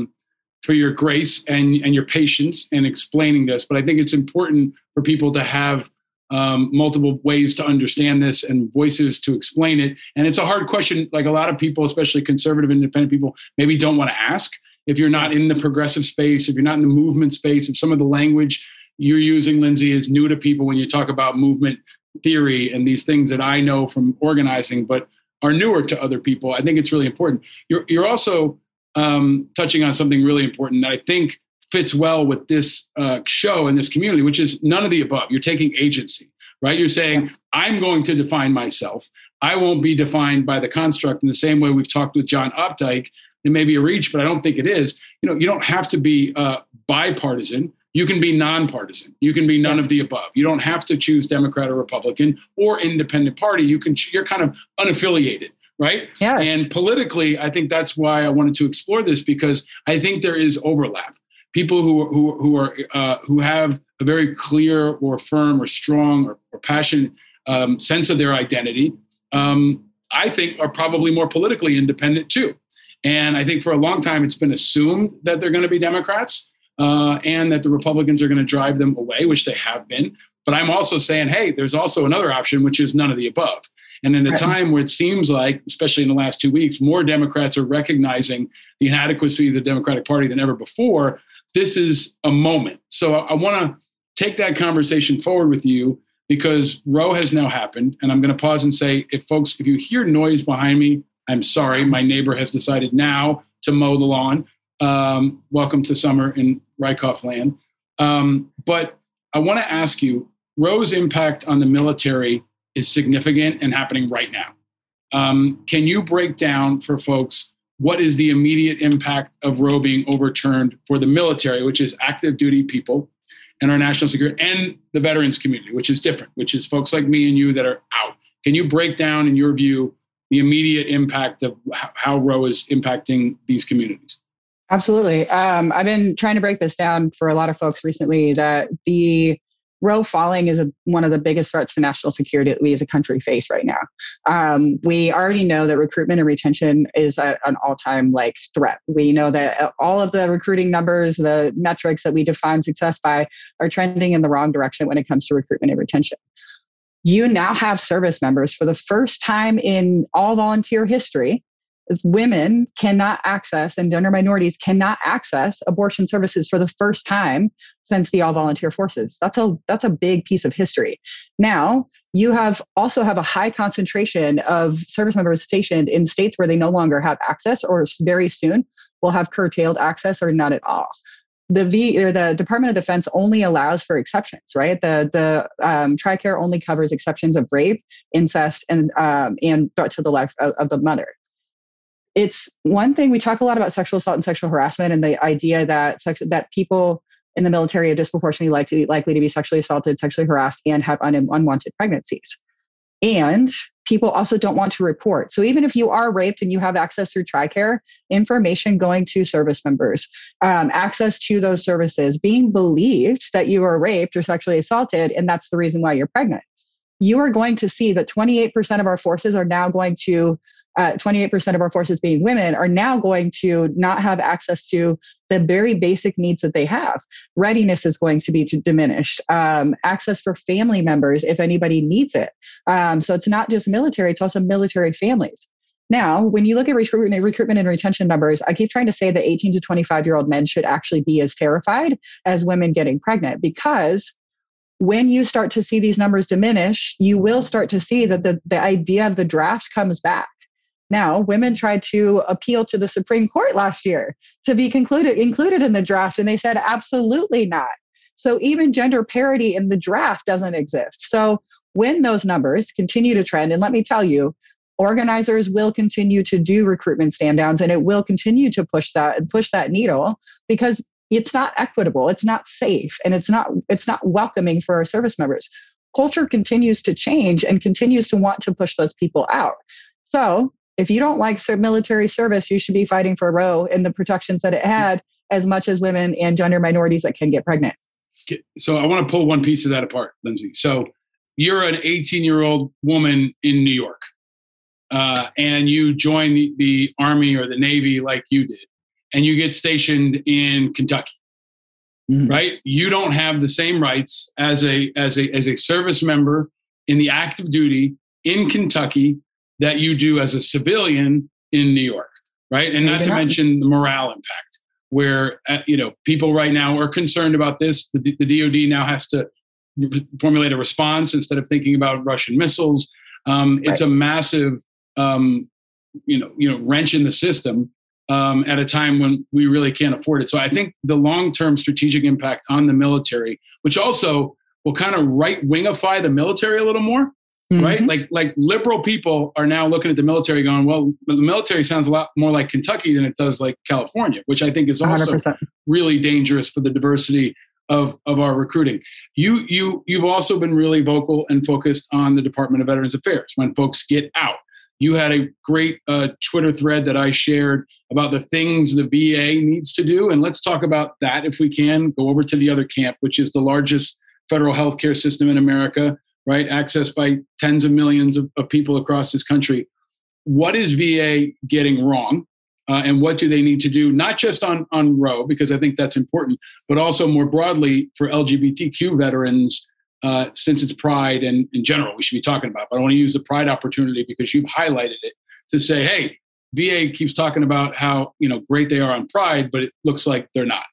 grace and your patience in explaining this. But I think it's important for people to have multiple ways to understand this and voices to explain it. And it's a hard question. Like a lot of people, especially conservative, independent people, maybe don't want to ask. If you're not in the progressive space, if you're not in the movement space, if some of the language you're using, Lindsay, is new to people when you talk about movement theory and these things that I know from organizing, but are newer to other people, I think it's really important. You're also touching on something really important that I think fits well with this show and this community, which is none of the above. You're taking agency, right? You're saying, yes, I'm going to define myself. I won't be defined by the construct in the same way we've talked with John Updike. It may be a reach, but I don't think it is. You don't have to be bipartisan. You can be nonpartisan. You can be none of the above. You don't have to choose Democrat or Republican or independent party. You're kind of unaffiliated, right? Yes. And politically, I think that's why I wanted to explore this, because I think there is overlap. People who have a very clear or firm or strong or passionate sense of their identity, I think are probably more politically independent too. And I think for a long time, it's been assumed that they're going to be Democrats and that the Republicans are going to drive them away, which they have been. But I'm also saying, hey, there's also another option, which is none of the above. And in a time where it seems like, especially in the last 2 weeks, more Democrats are recognizing the inadequacy of the Democratic Party than ever before, this is a moment. So I want to take that conversation forward with you, because Roe has now happened. And I'm going to pause and say, if you hear noise behind me, I'm sorry. My neighbor has decided now to mow the lawn. Welcome to summer in Rykoff land. But I want to ask you, Roe's impact on the military is significant and happening right now. Can you break down for folks what is the immediate impact of Roe being overturned for the military, which is active duty people and our national security, and the veterans community, which is different, which is folks like me and you that are out? Can you break down, in your view, the immediate impact of how Roe is impacting these communities? Absolutely. I've been trying to break this down for a lot of folks recently, that the Roe falling is one of the biggest threats to national security that we as a country face right now. We already know that recruitment and retention is at an all-time threat. We know that all of the recruiting numbers, the metrics that we define success by, are trending in the wrong direction when it comes to recruitment and retention. You now have service members for the first time in all volunteer history. Women cannot access, and gender minorities cannot access, abortion services for the first time since the all-volunteer forces. That's a big piece of history. Now, you also have a high concentration of service members stationed in states where they no longer have access, or very soon will have curtailed access or none at all. The Department of Defense only allows for exceptions, right? The TRICARE only covers exceptions of rape, incest, and threat to the life of the mother. It's one thing, we talk a lot about sexual assault and sexual harassment, and the idea that people in the military are disproportionately likely to be sexually assaulted, sexually harassed, and have unwanted pregnancies. And people also don't want to report. So even if you are raped and you have access through TRICARE, information going to service members, access to those services, being believed that you are raped or sexually assaulted, and that's the reason why you're pregnant. You are going to see that 28% of our forces are now going to 28% of our forces, being women, are now going to not have access to the very basic needs that they have. Readiness is going to be diminished. Access for family members, if anybody needs it. So it's not just military, it's also military families. Now, when you look at recruitment and retention numbers, I keep trying to say that 18 to 25-year-old men should actually be as terrified as women getting pregnant, because when you start to see these numbers diminish, you will start to see that the idea of the draft comes back. Now, women tried to appeal to the Supreme Court last year to be included in the draft, and they said absolutely not. So even gender parity in the draft doesn't exist. So when those numbers continue to trend, and let me tell you, organizers will continue to do recruitment stand downs, and it will continue to push that needle, because it's not equitable, it's not safe, and it's not welcoming for our service members. Culture continues to change and continues to want to push those people out. So if you don't like military service, you should be fighting for Roe and the protections that it had, as much as women and gender minorities that can get pregnant. So I want to pull one piece of that apart, Lindsay. So you're an 18-year-old woman in New York, and you join the Army or the Navy like you did, and you get stationed in Kentucky, right? You don't have the same rights as a service member in the active duty in Kentucky that you do as a civilian in New York, right? And not to mention the morale impact, where people right now are concerned about this. The DoD now has to formulate a response instead of thinking about Russian missiles. It's a massive, wrench in the system at a time when we really can't afford it. So I think the long-term strategic impact on the military, which also will kind of right-wingify the military a little more, right? Like liberal people are now looking at the military going, well, the military sounds a lot more like Kentucky than it does like California, which I think is also 100%. Really dangerous for the diversity of our recruiting. You've also been really vocal and focused on the Department of Veterans Affairs when folks get out. You had a great Twitter thread that I shared about the things the VA needs to do. And let's talk about that if we can. Go over to the other camp, which is the largest federal healthcare system in America, right? Accessed by tens of millions of people across this country. What is VA getting wrong? And what do they need to do, not just on Roe, because I think that's important, but also more broadly for LGBTQ veterans, since it's Pride and in general we should be talking about. But I want to use the Pride opportunity because you've highlighted it to say, hey, VA keeps talking about how great they are on Pride, but it looks like they're not.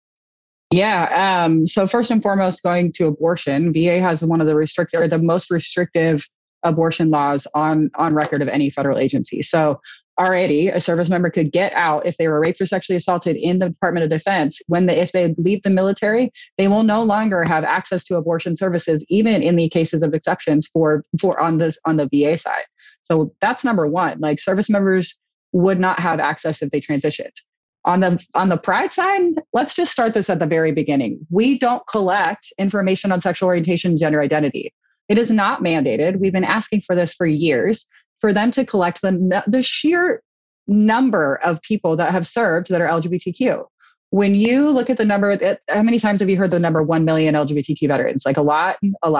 Yeah. So first and foremost, going to abortion, VA has one of the most restrictive abortion laws on record of any federal agency. So already a service member could get out if they were raped or sexually assaulted in the Department of Defense. If they leave the military, they will no longer have access to abortion services, even in the cases of exceptions for on the VA side. So that's number one. Like, service members would not have access if they transitioned. On the Pride side, let's just start this at the very beginning. We don't collect information on sexual orientation and gender identity. It is not mandated. We've been asking for this for years, for them to collect the sheer number of people that have served that are LGBTQ. When you look at the number, how many times have you heard the number 1 million LGBTQ veterans? Like a lot.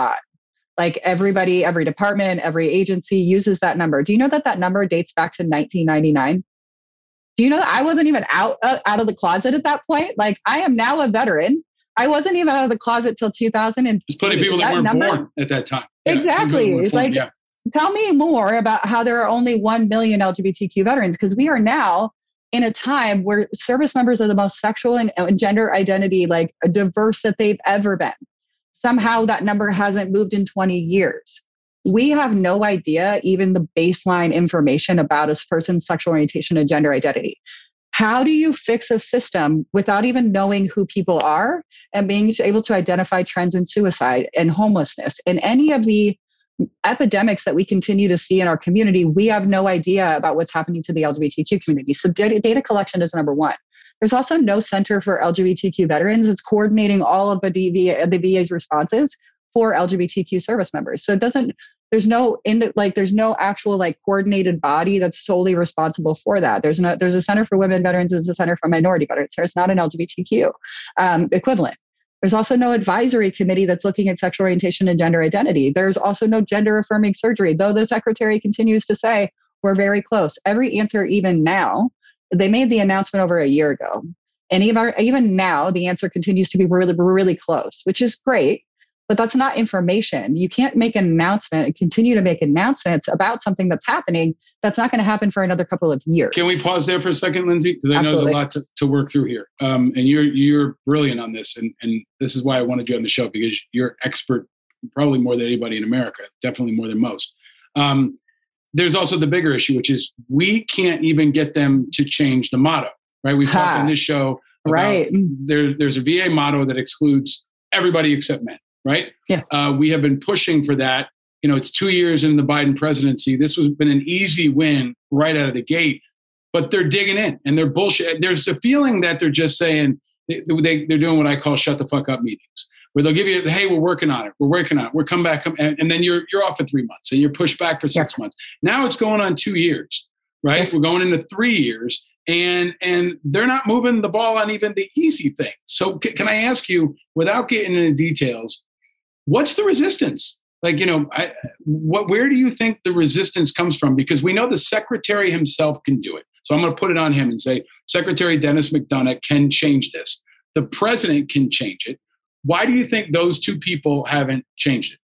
Like everybody, every department, every agency uses that number. Do you know that number dates back to 1999? Do you know that I wasn't even out of the closet at that point? Like, I am now a veteran. I wasn't even out of the closet till 2000. There's plenty of people that weren't born at that time. Exactly. Tell me more about how there are only 1 million LGBTQ veterans, because we are now in a time where service members are the most sexual and gender identity diverse that they've ever been. Somehow that number hasn't moved in 20 years. We have no idea even the baseline information about a person's sexual orientation and gender identity. How do you fix a system without even knowing who people are and being able to identify trends in suicide and homelessness and any of the epidemics that we continue to see in our community? We have no idea about what's happening to the LGBTQ community. So data collection is number one. There's also no center for LGBTQ veterans. It's coordinating all of the VA's responses for LGBTQ service members. So there's no actual coordinated body that's solely responsible for that. There's a Center for Women Veterans, there's a Center for Minority Veterans. There's not an LGBTQ equivalent. There's also no advisory committee that's looking at sexual orientation and gender identity. There's also no gender affirming surgery, though the secretary continues to say we're very close. Every answer, even now, they made the announcement over a year ago. And even now, the answer continues to be really, really close, which is great. But that's not information. You can't make an announcement and continue to make announcements about something that's happening that's not going to happen for another couple of years. Can we pause there for a second, Lindsay? Because I know there's a lot to work through here. And you're brilliant on this. And this is why I wanted you on the show, because you're expert, probably more than anybody in America, definitely more than most. There's also the bigger issue, which is we can't even get them to change the motto, right? We've talked on this show about there's a VA motto that excludes everybody except men. Right? Yes. We have been pushing for that. It's 2 years in the Biden presidency. This has been an easy win right out of the gate, but they're digging in and they're bullshit. There's a feeling that they're just saying they're doing what I call shut the fuck up meetings, where they'll give you, hey, we're working on it. We're coming back. And then you're off for 3 months and you're pushed back for 6 months. Now it's going on 2 years, right? Yes. We're going into 3 years and they're not moving the ball on even the easy thing. So can I ask you, without getting into details, what's the resistance? Like, where do you think the resistance comes from? Because we know the secretary himself can do it. So I'm going to put it on him and say, Secretary Dennis McDonough can change this. The president can change it. Why do you think those two people haven't changed it?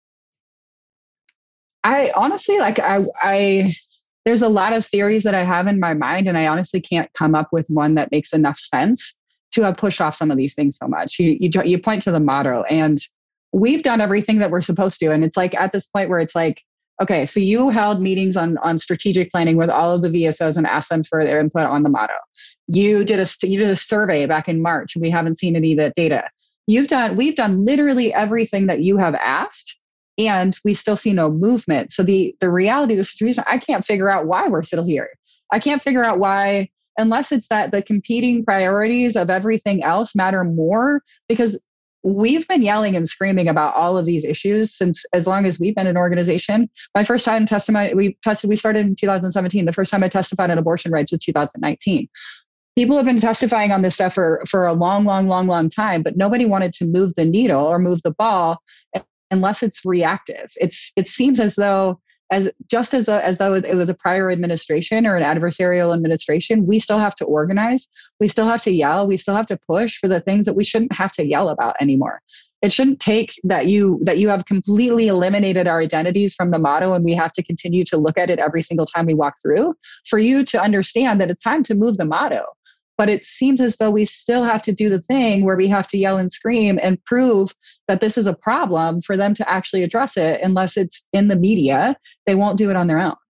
I honestly, there's a lot of theories that I have in my mind, and I honestly can't come up with one that makes enough sense to have pushed off some of these things so much. You point to the motto, and we've done everything that we're supposed to. And it's like at this point where it's like, okay, so you held meetings on strategic planning with all of the VSOs and asked them for their input on the motto. You did a survey back in March. We haven't seen any of that data. We've done literally everything that you have asked, and we still see no movement. So the reality of the situation, I can't figure out why we're still here. I can't figure out why, unless it's that the competing priorities of everything else matter more, because we've been yelling and screaming about all of these issues since as long as we've been an organization. My first time testimony, we started in 2017. The first time I testified on abortion rights was 2019. People have been testifying on this stuff for a long time, but nobody wanted to move the needle or move the ball unless it's reactive. It seems as though as though it was a prior administration or an adversarial administration, we still have to organize, we still have to yell, we still have to push for the things that we shouldn't have to yell about anymore. It shouldn't take that you have completely eliminated our identities from the motto and we have to continue to look at it every single time we walk through for you to understand that it's time to move the motto. But it seems as though we still have to do the thing where we have to yell and scream and prove that this is a problem for them to actually address it. Unless it's in the media, they won't do it on their own.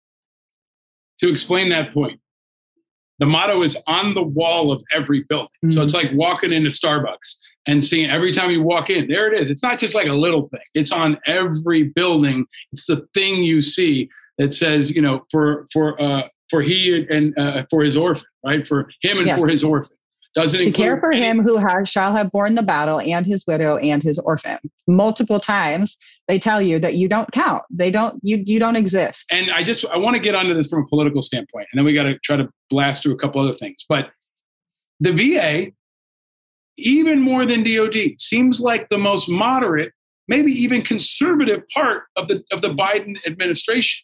To explain that point, the motto is on the wall of every building. Mm-hmm. So it's like walking into Starbucks and seeing every time you walk in, there it is. It's not just like a little thing. It's on every building. It's the thing you see that says, for he and for his orphan, right? For him and yes. For his orphan. Doesn't to care for him who shall have borne the battle and his widow and his orphan. Multiple times they tell you that you don't count. You don't exist. And I want to get onto this from a political standpoint, and then we got to try to blast through a couple other things. But the VA, even more than DOD, seems like the most moderate, maybe even conservative part of the Biden administration.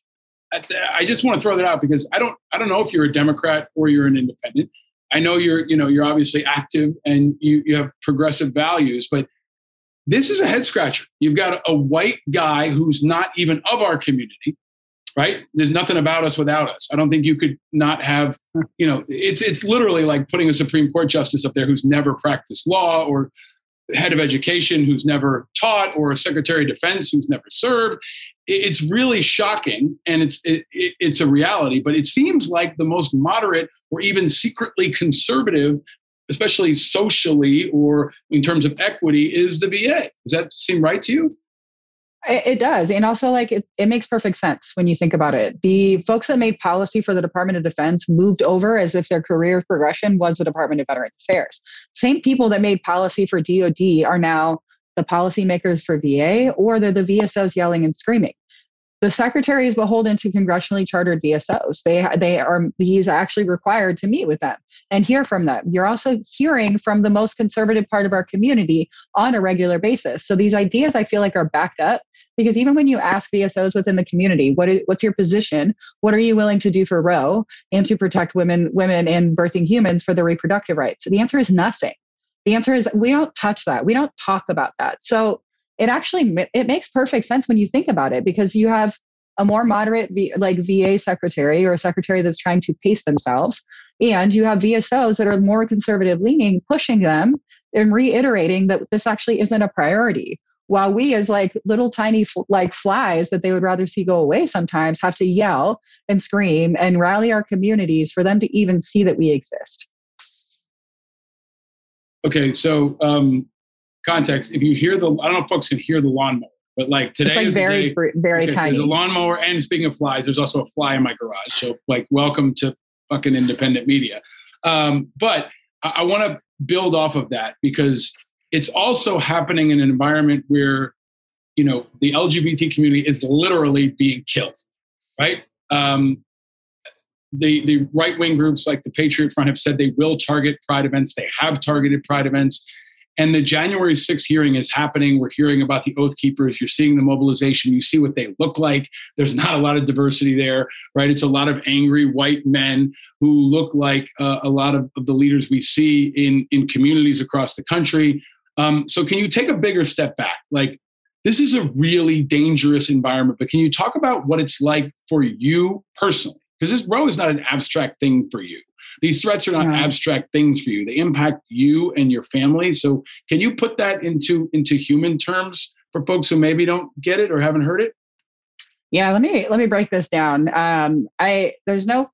I just want to throw that out because I don't know if you're a Democrat or you're an independent. I know you're obviously active and you have progressive values, but this is a head scratcher. You've got a white guy who's not even of our community, right? There's nothing about us without us. I don't think you could not have, it's literally like putting a Supreme Court justice up there who's never practiced law, or head of education who's never taught, or a Secretary of Defense who's never served. It's really shocking, and it's a reality, but it seems like the most moderate or even secretly conservative, especially socially or in terms of equity, is the VA. Does that seem right to you? It does. And also it makes perfect sense when you think about it. The folks that made policy for the Department of Defense moved over as if their career progression was the Department of Veterans Affairs. Same people that made policy for DOD are now the policymakers for VA, or they're the VSOs yelling and screaming. The secretary is beholden to congressionally chartered VSOs. He's actually required to meet with them and hear from them. You're also hearing from the most conservative part of our community on a regular basis. So these ideas I feel like are backed up, because even when you ask VSOs within the community, what's your position? What are you willing to do for Roe and to protect women and birthing humans for their reproductive rights? So the answer is nothing. The answer is we don't touch that. We don't talk about that. So it makes perfect sense when you think about it, because you have a more moderate VA secretary, or a secretary that's trying to pace themselves, and you have VSOs that are more conservative leaning, pushing them and reiterating that this actually isn't a priority. While we, as little tiny flies that they would rather see go away, sometimes have to yell and scream and rally our communities for them to even see that we exist. Okay, so context. If you hear I don't know if folks can hear the lawnmower, but today it's is very, the day, very tiny. There's a lawnmower, and speaking of flies, there's also a fly in my garage. So welcome to fucking independent media. But I want to build off of that, because it's also happening in an environment where, the LGBT community is literally being killed, right? The right-wing groups like the Patriot Front have said they will target Pride events. They have targeted Pride events. And the January 6th hearing is happening. We're hearing about the Oath Keepers. You're seeing the mobilization. You see what they look like. There's not a lot of diversity there, right? It's a lot of angry white men who look like a lot of the leaders we see in communities across the country. So can you take a bigger step back? Like, this is a really dangerous environment, but can you talk about what it's like for you personally? Because this Roe is not an abstract thing for you. These threats are not abstract things for you. They impact you and your family. So can you put that into human terms for folks who maybe don't get it or haven't heard it? Yeah, let me break this down. There's no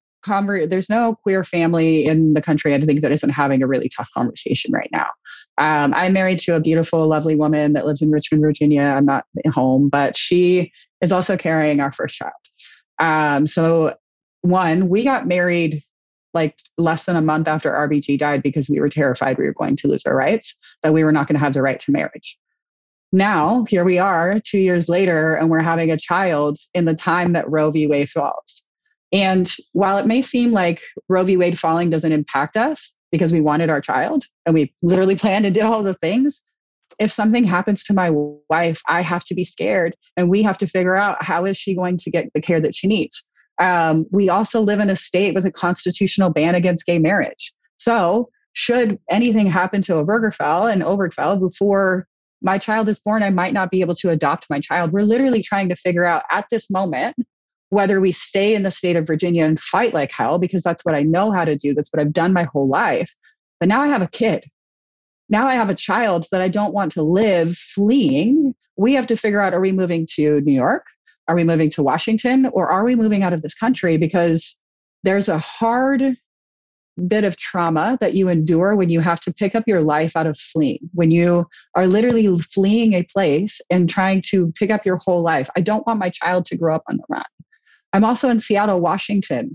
queer family in the country, I think, that isn't having a really tough conversation right now. I'm married to a beautiful, lovely woman that lives in Richmond, Virginia. I'm not at home, but she is also carrying our first child. So one, we got married like less than a month after RBG died because we were terrified we were going to lose our rights, that we were not going to have the right to marriage. Now, here we are 2 years later, and we're having a child in the time that Roe v. Wade falls. And while it may seem like Roe v. Wade falling doesn't impact us because we wanted our child and we literally planned and did all the things, if something happens to my wife, I have to be scared, and we have to figure out how is she going to get the care that she needs. We also live in a state with a constitutional ban against gay marriage. So should anything happen to Obergefell before my child is born, I might not be able to adopt my child. We're literally trying to figure out at this moment whether we stay in the state of Virginia and fight like hell, because that's what I know how to do. That's what I've done my whole life. But now I have a kid. Now I have a child that I don't want to live fleeing. We have to figure out, are we moving to New York? Are we moving to Washington? Or are we moving out of this country? Because there's a hard bit of trauma that you endure when you have to pick up your life out of fleeing, when you are literally fleeing a place and trying to pick up your whole life. I don't want my child to grow up on the run. I'm also in Seattle, Washington.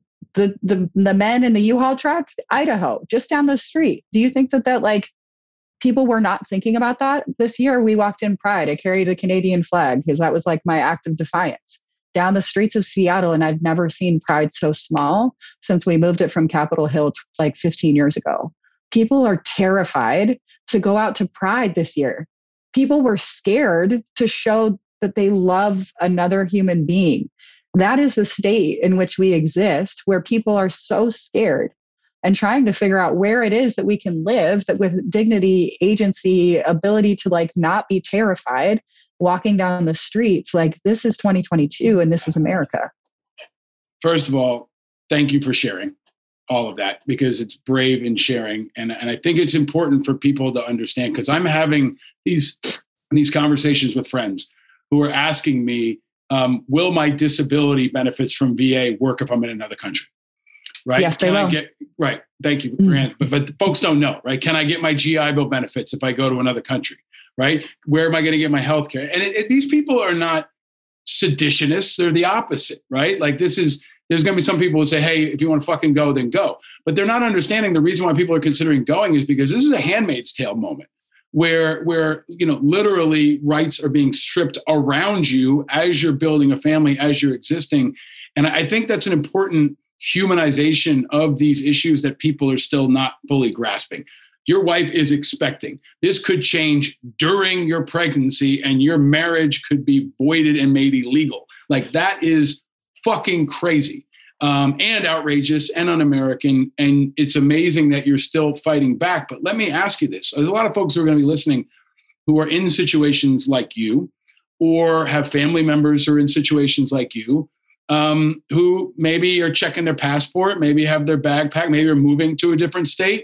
The men in the U-Haul truck, Idaho, just down the street. Do you think that like people were not thinking about that? This year we walked in pride. I carried a Canadian flag because that was like my act of defiance down the streets of Seattle. And I've never seen pride so small since we moved it from Capitol Hill like 15 years ago. People are terrified to go out to pride this year. People were scared to show that they love another human being. That is the state in which we exist, where people are so scared and trying to figure out where it is that we can live that with dignity, agency, ability to like not be terrified walking down the streets. Like, this is 2022 and this is America. First of all, thank you for sharing all of that, because it's brave in sharing. And I think it's important for people to understand, because I'm having these conversations with friends who are asking me, will my disability benefits from VA work if I'm in another country? Right? Yes, they will. Right. Thank you, Grant. But folks don't know, right? Can I get my GI Bill benefits if I go to another country? Right? Where am I going to get my health care? And these people are not seditionists. They're the opposite, right? Like, there's going to be some people who say, hey, if you want to fucking go, then go. But they're not understanding the reason why people are considering going is because this is a Handmaid's Tale moment where literally rights are being stripped around you as you're building a family, as you're existing. And I think that's an important humanization of these issues that people are still not fully grasping. Your wife is expecting. This could change during your pregnancy and your marriage could be voided and made illegal. Like, that is fucking crazy and outrageous and un-American. And it's amazing that you're still fighting back. But let me ask you this. There's a lot of folks who are going to be listening who are in situations like you, or have family members who are in situations like you, who maybe are checking their passport, maybe have their bag packed, maybe are moving to a different state.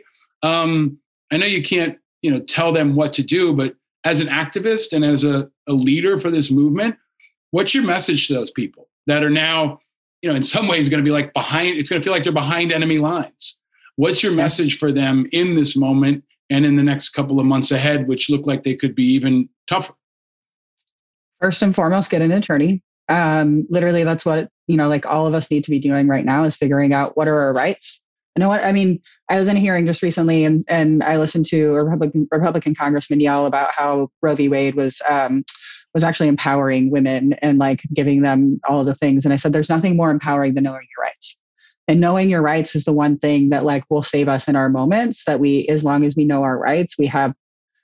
I know you can't, tell them what to do, but as an activist and as a leader for this movement, what's your message to those people that are now, in some ways going to be like behind, it's going to feel like they're behind enemy lines. What's your message for them in this moment and in the next couple of months ahead, which look like they could be even tougher? First and foremost, get an attorney. Literally, that's what, like all of us need to be doing right now, is figuring out what are our rights. You know what? I mean, I was in a hearing just recently and I listened to a Republican congressman yell about how Roe v. Wade was actually empowering women and like giving them all of the things. And I said, there's nothing more empowering than knowing your rights. And knowing your rights is the one thing that like will save us in our moments, that we, as long as we know our rights, we have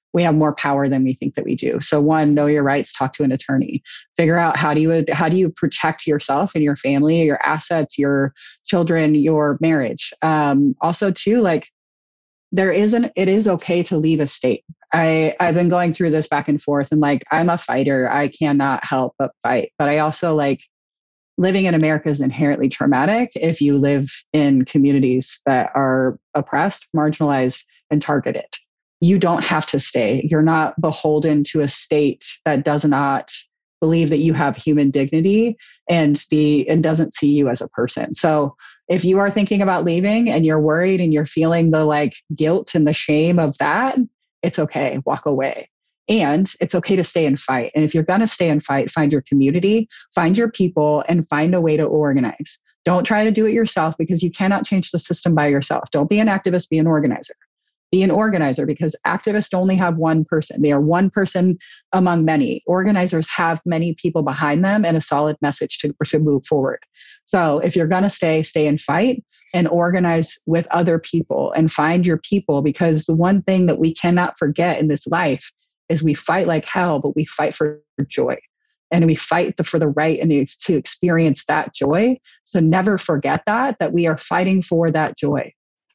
we have more power than we think that we do. So one, know your rights, talk to an attorney, figure out how do you protect yourself and your family, your assets, your children, your marriage. Also too, like it is okay to leave a state. I've been going through this back and forth, and like, I'm a fighter. I cannot help but fight. But I also like living in America is inherently traumatic if you live in communities that are oppressed, marginalized, and targeted. You don't have to stay. You're not beholden to a state that does not believe that you have human dignity and doesn't see you as a person. So if you are thinking about leaving and you're worried and you're feeling the like guilt and the shame of that, it's okay. Walk away. And it's okay to stay and fight. And if you're going to stay and fight, find your community, find your people, and find a way to organize. Don't try to do it yourself, because you cannot change the system by yourself. Don't be an activist, be an organizer. Be an organizer, because activists only have one person. They are one person among many. Organizers have many people behind them and a solid message to move forward. So if you're going to stay and fight and organize with other people and find your people, because the one thing that we cannot forget in this life is we fight like hell, but we fight for joy. And we fight for the right and to experience that joy. So never forget that we are fighting for that joy.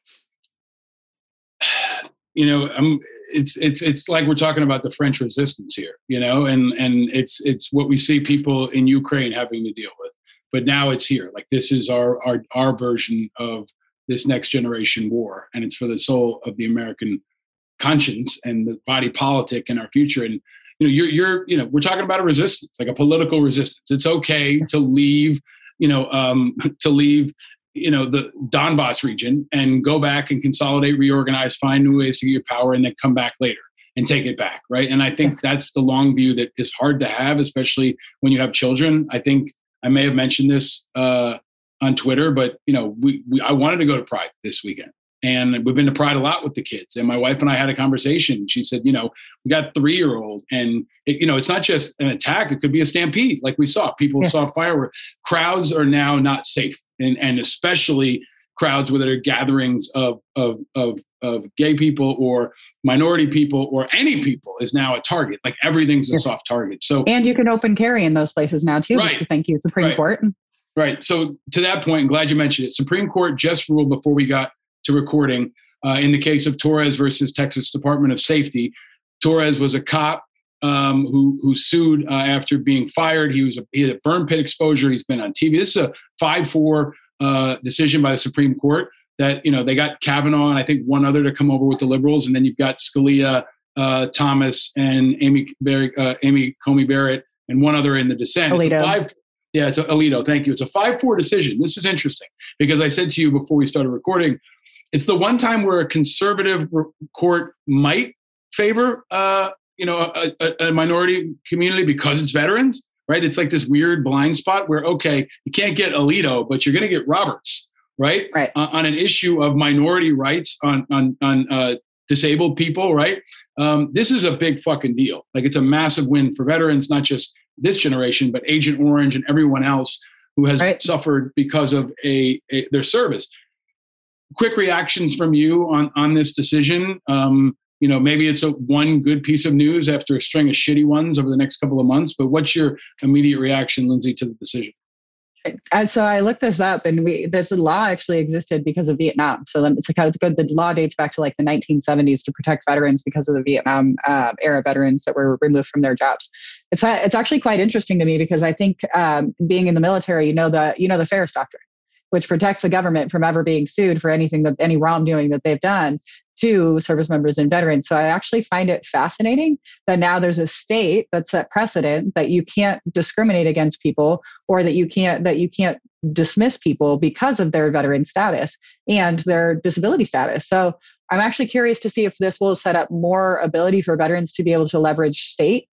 It's like we're talking about the French resistance here, and it's what we see people in Ukraine having to deal with. But now it's here. Like, this is our version of this next generation war, and it's for the soul of the American conscience and the body politic and our future. And we're talking about a resistance, like a political resistance. It's okay to leave, the Donbass region and go back and consolidate, reorganize, find new ways to get your power, and then come back later and take it back, right? And I think that's the long view that is hard to have, especially when you have children. I think I may have mentioned this on Twitter, but I wanted to go to Pride this weekend. And we've been to Pride a lot with the kids. And my wife and I had a conversation. She said, we got a 3-year-old, and it's not just an attack. It could be a stampede, like we saw. People saw fireworks. Crowds are now not safe, and especially crowds where there are gatherings of gay people or minority people or any people is now a target. Like, everything's a soft target. So, and you can open carry in those places now too. Right. Thank you, Supreme Court. Right. So to that point, I'm glad you mentioned it. Supreme Court just ruled before we got to recording in the case of Torres versus Texas Department of Safety. Torres was a cop who sued after being fired. He had a burn pit exposure. He's been on TV. This is a 5-4 decision by the Supreme Court that, they got Kavanaugh and I think one other to come over with the liberals. And then you've got Scalia, Thomas, and Amy Coney Barrett, and one other in the dissent. Alito. It's Alito. Thank you. It's a 5-4 decision. This is interesting because I said to you before we started recording, it's the one time where a conservative court might favor, a minority community because it's veterans, right? It's like this weird blind spot where, okay, you can't get Alito, but you're going to get Roberts, right? Right. On an issue of minority rights on disabled people, right? This is a big fucking deal. Like, it's a massive win for veterans, not just this generation, but Agent Orange and everyone else who has suffered because of their service. Quick reactions from you on this decision. Maybe it's one good piece of news after a string of shitty ones over the next couple of months, but what's your immediate reaction, Lindsay, to the decision? So I looked this up, and this law actually existed because of Vietnam. So then it's good. The law dates back to like the 1970s to protect veterans because of the Vietnam era veterans that were removed from their jobs. It's actually quite interesting to me because I think being in the military, the Ferris Doctrine, which protects the government from ever being sued for any wrongdoing that they've done to service members and veterans. So I actually find it fascinating that now there's a state that set precedent that you can't discriminate against people, or that you can't dismiss people because of their veteran status and their disability status. So I'm actually curious to see if this will set up more ability for veterans to be able to leverage state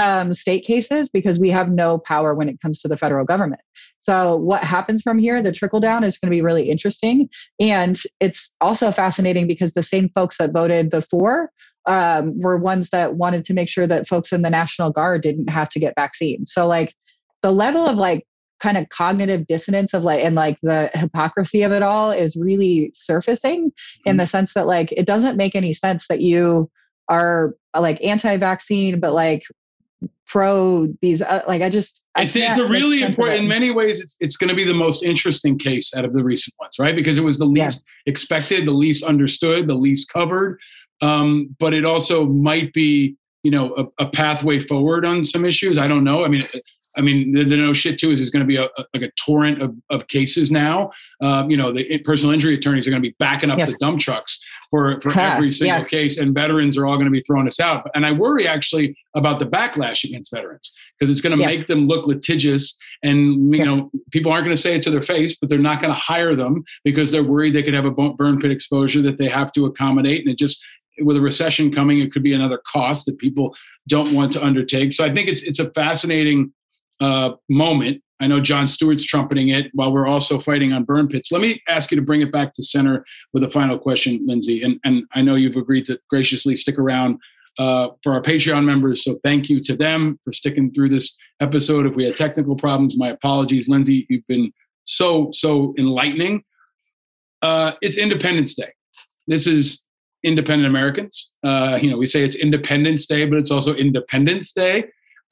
cases, because we have no power when it comes to the federal government. So what happens from here, the trickle down, is going to be really interesting. And it's also fascinating because the same folks that voted before were ones that wanted to make sure that folks in the National Guard didn't have to get vaccines. So like the level of like kind of cognitive dissonance of and the hypocrisy of it all is really surfacing in the sense that like, it doesn't make any sense that you are like anti-vaccine, but like pro these, it's a really important, in many ways, it's going to be the most interesting case out of the recent ones, right? Because it was the least expected, the least understood, the least covered. But it also might be, a pathway forward on some issues. I don't know. I mean, the no shit too is going to be like a torrent of cases now. The personal injury attorneys are going to be backing up the dump trucks for every single case, and veterans are all going to be throwing us out. And I worry actually about the backlash against veterans, because it's going to make them look litigious, and people aren't going to say it to their face, but they're not going to hire them because they're worried they could have a burn pit exposure that they have to accommodate, and it just, with a recession coming, it could be another cost that people don't want to undertake. So I think it's a fascinating moment. I know Jon Stewart's trumpeting it while we're also fighting on burn pits. Let me ask you to bring it back to center with a final question, Lindsay. And I know you've agreed to graciously stick around for our Patreon members. So thank you to them for sticking through this episode. If we had technical problems, my apologies. Lindsay, you've been so enlightening. It's Independence Day. This is independent Americans. We say it's Independence Day, but it's also Independence Day.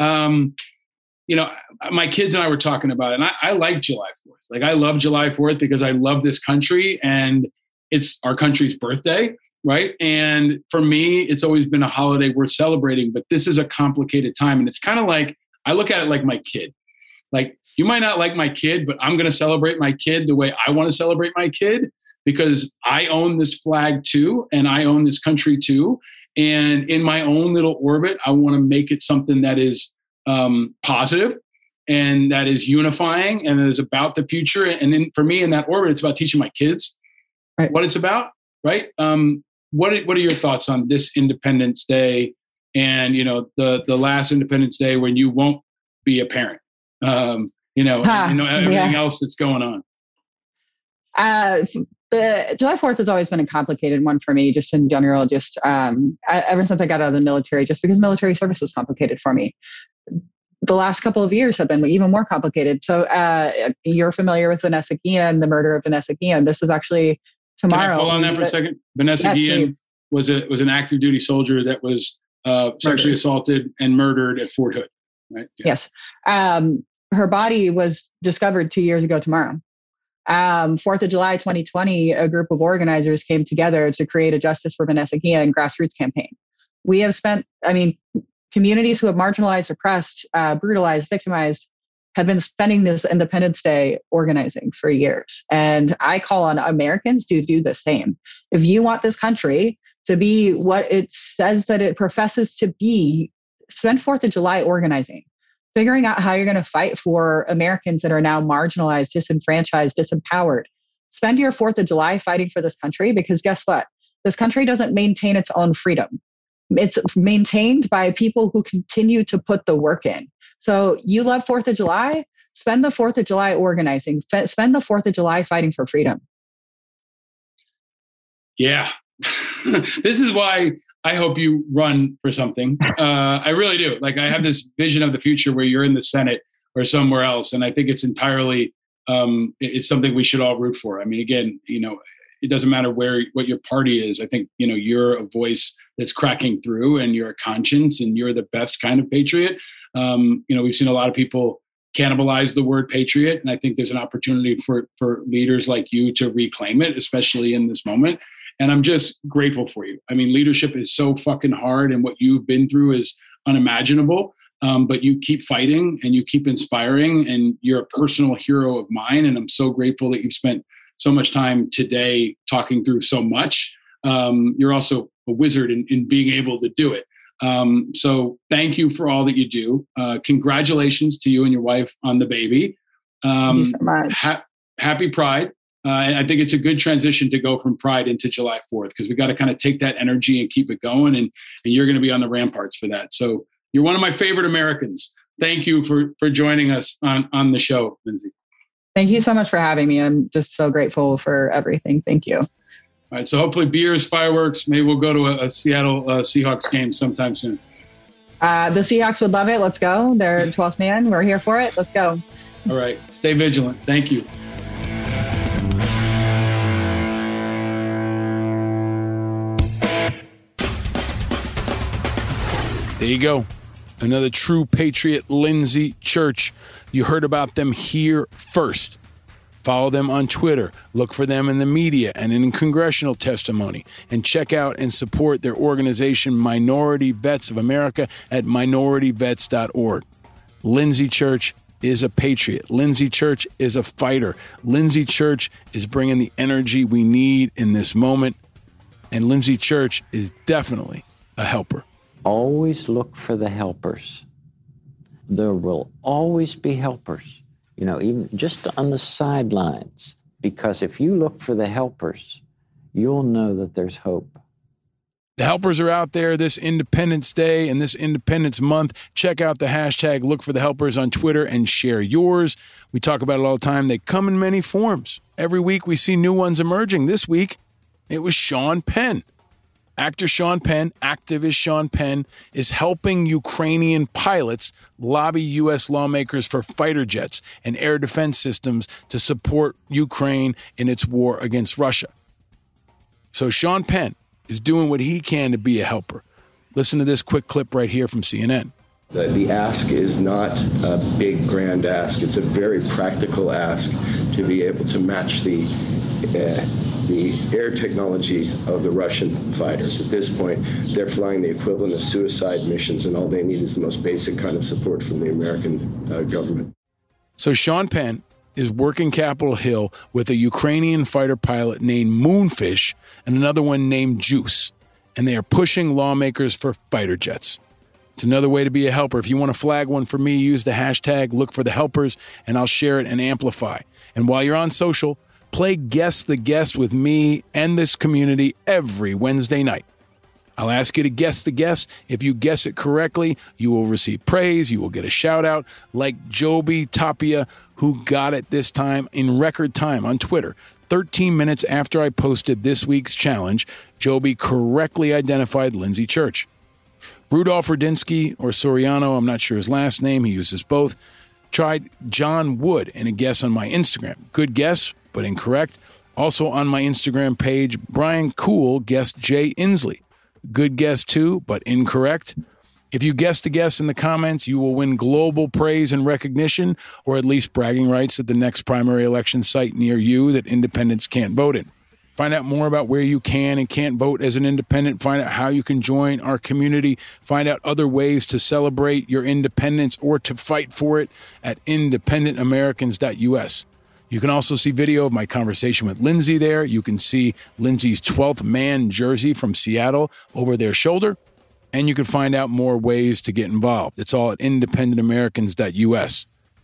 My kids and I were talking about it, and I like July 4th. Like, I love July 4th because I love this country, and it's our country's birthday, right? And for me, it's always been a holiday worth celebrating, but this is a complicated time. And it's kind of like, I look at it like my kid. Like, you might not like my kid, but I'm going to celebrate my kid the way I want to celebrate my kid, because I own this flag too, and I own this country too. And in my own little orbit, I want to make it something that is positive and that is unifying and that is about the future. And then for me in that orbit, it's about teaching my kids what it's about, right? What are your thoughts on this Independence Day and, the last Independence Day when you won't be a parent, everything else that's going on? The July 4th has always been a complicated one for me, just in general, ever since I got out of the military, just because military service was complicated for me. The last couple of years have been even more complicated. So you're familiar with Vanessa Guillen, the murder of Vanessa Guillen. This is actually tomorrow. Can I hold on that for a second? Vanessa Guillen was an active duty soldier that was sexually assaulted and murdered at Fort Hood, right? Yeah. Yes. Her body was discovered 2 years ago tomorrow. 4th of July, 2020, a group of organizers came together to create a Justice for Vanessa Guillen grassroots campaign. We have spent, communities who have marginalized, oppressed, brutalized, victimized, have been spending this Independence Day organizing for years. And I call on Americans to do the same. If you want this country to be what it says that it professes to be, spend 4th of July organizing. Figuring out how you're going to fight for Americans that are now marginalized, disenfranchised, disempowered. Spend your 4th of July fighting for this country, because guess what? This country doesn't maintain its own freedom. It's maintained by people who continue to put the work in. So you love 4th of July? Spend the 4th of July organizing. Spend the 4th of July fighting for freedom. Yeah. This is why I hope you run for something. I really do. Like, I have this vision of the future where you're in the Senate or somewhere else. And I think it's entirely, it's something we should all root for. I mean, again, it doesn't matter what your party is. I think, you're a voice that's cracking through, and you're a conscience, and you're the best kind of patriot. We've seen a lot of people cannibalize the word patriot. And I think there's an opportunity for leaders like you to reclaim it, especially in this moment. And I'm just grateful for you. I mean, leadership is so fucking hard, and what you've been through is unimaginable. But you keep fighting and you keep inspiring, and you're a personal hero of mine. And I'm so grateful that you've spent so much time today talking through so much. You're also a wizard in being able to do it. So thank you for all that you do. Congratulations to you and your wife on the baby. Thank you so much. Happy Pride. And I think it's a good transition to go from Pride into July 4th, because we got to kind of take that energy and keep it going. And you're going to be on the ramparts for that. So you're one of my favorite Americans. Thank you for joining us on the show, Lindsay. Thank you so much for having me. I'm just so grateful for everything. Thank you. All right. So hopefully beers, fireworks, maybe we'll go to a Seattle Seahawks game sometime soon. The Seahawks would love it. Let's go. They're 12th man. We're here for it. Let's go. All right. Stay vigilant. Thank you. There you go. Another true patriot, Lindsay Church. You heard about them here first. Follow them on Twitter. Look for them in the media and in congressional testimony. And check out and support their organization, Minority Vets of America, at minorityvets.org. Lindsay Church is a patriot. Lindsay Church is a fighter. Lindsay Church is bringing the energy we need in this moment. And Lindsay Church is definitely a helper. Always look for the helpers. There will always be helpers, even just on the sidelines. Because if you look for the helpers, you'll know that there's hope. The helpers are out there this Independence Day and this Independence Month. Check out the hashtag Look for the Helpers on Twitter and share yours. We talk about it all the time. They come in many forms. Every week we see new ones emerging. This week, it was Sean Penn. Actor Sean Penn, activist Sean Penn, is helping Ukrainian pilots lobby U.S. lawmakers for fighter jets and air defense systems to support Ukraine in its war against Russia. So Sean Penn is doing what he can to be a helper. Listen to this quick clip right here from CNN. The ask is not a big, grand ask. It's a very practical ask to be able to match the air technology of the Russian fighters. At this point, they're flying the equivalent of suicide missions, and all they need is the most basic kind of support from the American government. So Sean Penn is working Capitol Hill with a Ukrainian fighter pilot named Moonfish and another one named Juice, and they are pushing lawmakers for fighter jets. It's another way to be a helper. If you want to flag one for me, use the hashtag Look for the Helpers, and I'll share it and amplify. And while you're on social, play Guess the Guest with me and this community every Wednesday night. I'll ask you to guess the guess. If you guess it correctly, you will receive praise. You will get a shout out like Joby Tapia, who got it this time in record time on Twitter. 13 minutes after I posted this week's challenge, Joby correctly identified Lindsay Church. Rudolph Rudinsky, or Soriano, I'm not sure his last name, he uses both, tried John Wood in a guess on my Instagram. Good guess, but incorrect. Also on my Instagram page, Brian Cool guessed Jay Inslee. Good guess too, but incorrect. If you guess the guess in the comments, you will win global praise and recognition, or at least bragging rights at the next primary election site near you that independents can't vote in. Find out more about where you can and can't vote as an independent. Find out how you can join our community. Find out other ways to celebrate your independence or to fight for it at independentamericans.us. You can also see video of my conversation with Lindsay there. You can see Lindsay's 12th man jersey from Seattle over their shoulder. And you can find out more ways to get involved. It's all at independentamericans.us.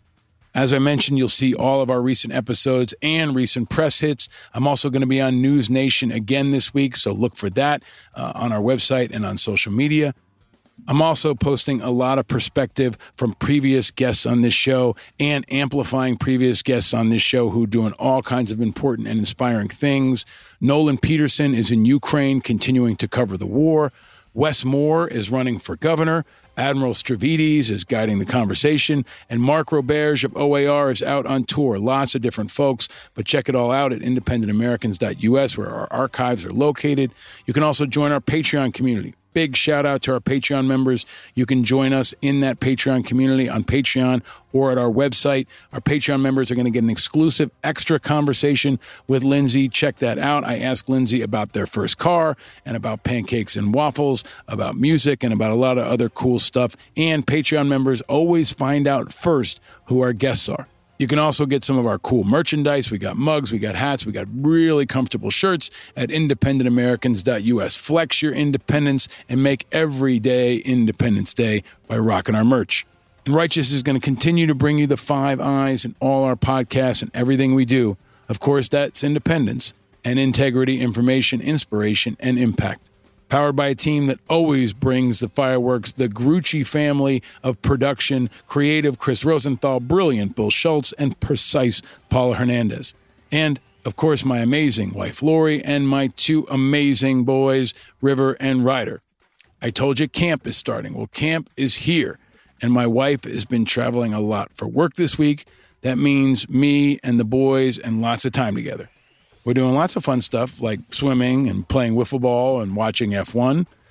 As I mentioned, you'll see all of our recent episodes and recent press hits. I'm also going to be on News Nation again this week, so look for that on our website and on social media. I'm also posting a lot of perspective from previous guests on this show and amplifying previous guests on this show who are doing all kinds of important and inspiring things. Nolan Peterson is in Ukraine continuing to cover the war. Wes Moore is running for governor. Admiral Stavridis is guiding the conversation. And Mark Roberge of OAR is out on tour. Lots of different folks, but check it all out at independentamericans.us, where our archives are located. You can also join our Patreon community. Big shout out to our Patreon members. You can join us in that Patreon community on Patreon or at our website. Our Patreon members are going to get an exclusive extra conversation with Lindsay. Check that out. I asked Lindsay about their first car and about pancakes and waffles, about music, and about a lot of other cool stuff. And Patreon members always find out first who our guests are. You can also get some of our cool merchandise. We got mugs, we got hats, we got really comfortable shirts at independentamericans.us. Flex your independence and make every day Independence Day by rocking our merch. And Righteous is going to continue to bring you the 5 eyes in all our podcasts and everything we do. Of course, that's independence and integrity, information, inspiration, and impact. Powered by a team that always brings the fireworks, the Grucci family of production, creative Chris Rosenthal, brilliant Bill Schultz, and precise Paula Hernandez. And, of course, my amazing wife, Lori, and my 2 amazing boys, River and Ryder. I told you camp is starting. Well, camp is here, and my wife has been traveling a lot for work this week. That means me and the boys and lots of time together. We're doing lots of fun stuff like swimming and playing wiffle ball and watching F1.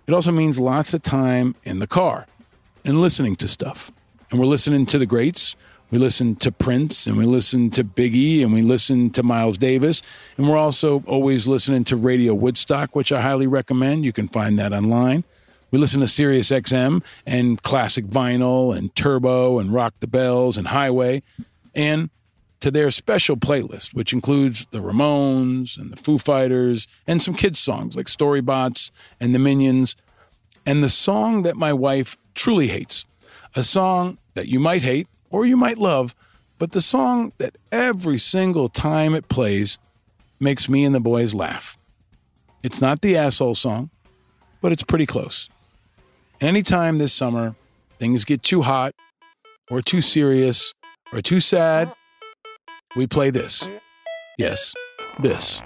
It also means lots of time in the car and listening to stuff. And we're listening to the greats. We listen to Prince, and we listen to Big E, and we listen to Miles Davis. And we're also always listening to Radio Woodstock, which I highly recommend. You can find that online. We listen to Sirius XM and classic vinyl and turbo and Rock the Bells and Highway, and to their special playlist, which includes the Ramones and the Foo Fighters and some kids' songs like Storybots and the Minions, and the song that my wife truly hates, a song that you might hate or you might love, but the song that every single time it plays makes me and the boys laugh. It's not the asshole song, but it's pretty close. And anytime this summer things get too hot or too serious or too sad, we play this. Yes, this.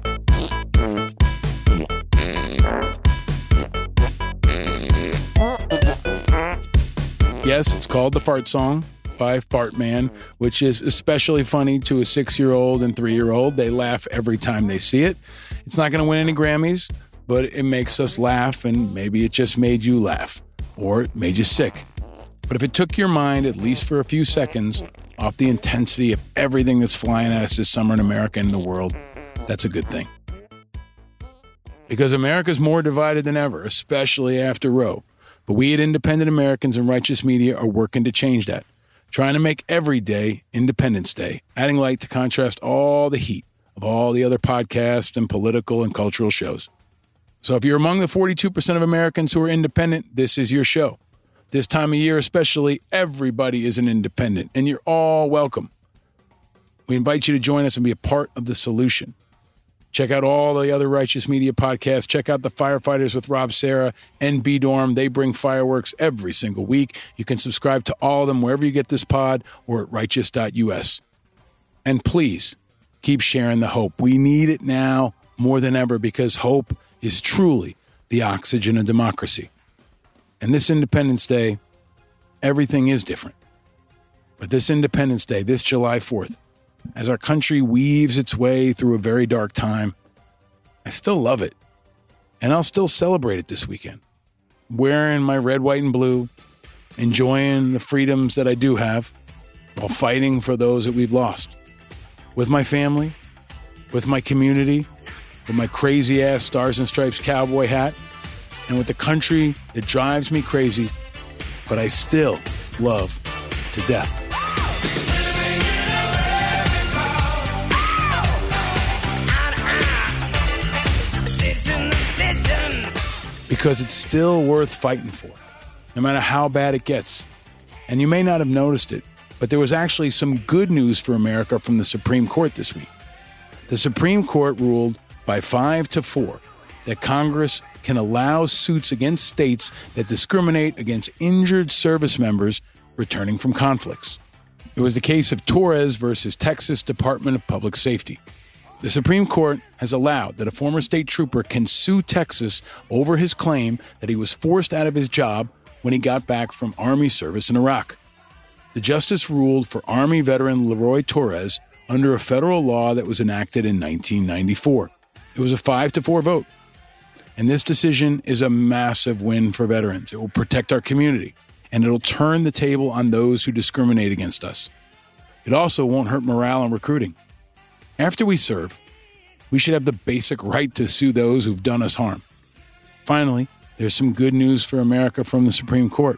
Yes, it's called The Fart Song by Fart Man, which is especially funny to a 6-year-old and 3-year-old. They laugh every time they see it. It's not going to win any Grammys, but it makes us laugh, and maybe it just made you laugh, or it made you sick. But if it took your mind, at least for a few seconds, off the intensity of everything that's flying at us this summer in America and in the world, that's a good thing. Because America's more divided than ever, especially after Roe. But we at Independent Americans and Righteous Media are working to change that, trying to make every day Independence Day, adding light to contrast all the heat of all the other podcasts and political and cultural shows. So if you're among the 42% of Americans who are independent, this is your show. This time of year especially, everybody is an independent, and you're all welcome. We invite you to join us and be a part of the solution. Check out all the other Righteous Media podcasts. Check out the Firefighters with Rob Serra and B-Dorm. They bring fireworks every single week. You can subscribe to all of them wherever you get this pod or at righteous.us. And please, keep sharing the hope. We need it now more than ever because hope is truly the oxygen of democracy. And this Independence Day, everything is different. But this Independence Day, this July 4th, as our country weaves its way through a very dark time, I still love it. And I'll still celebrate it this weekend. Wearing my red, white, and blue, enjoying the freedoms that I do have, while fighting for those that we've lost. With my family, with my community, with my crazy-ass Stars and Stripes cowboy hat, and with the country that drives me crazy, but I still love to death. Because it's still worth fighting for, no matter how bad it gets. And you may not have noticed it, but there was actually some good news for America from the Supreme Court this week. The Supreme Court ruled by 5-4 that Congress can allow suits against states that discriminate against injured service members returning from conflicts. It was the case of Torres versus Texas Department of Public Safety. The Supreme Court has allowed that a former state trooper can sue Texas over his claim that he was forced out of his job when he got back from Army service in Iraq. The justice ruled for Army veteran Leroy Torres under a federal law that was enacted in 1994. It was a 5-4 vote. And this decision is a massive win for veterans. It will protect our community, and it'll turn the table on those who discriminate against us. It also won't hurt morale and recruiting. After we serve, we should have the basic right to sue those who've done us harm. Finally, there's some good news for America from the Supreme Court.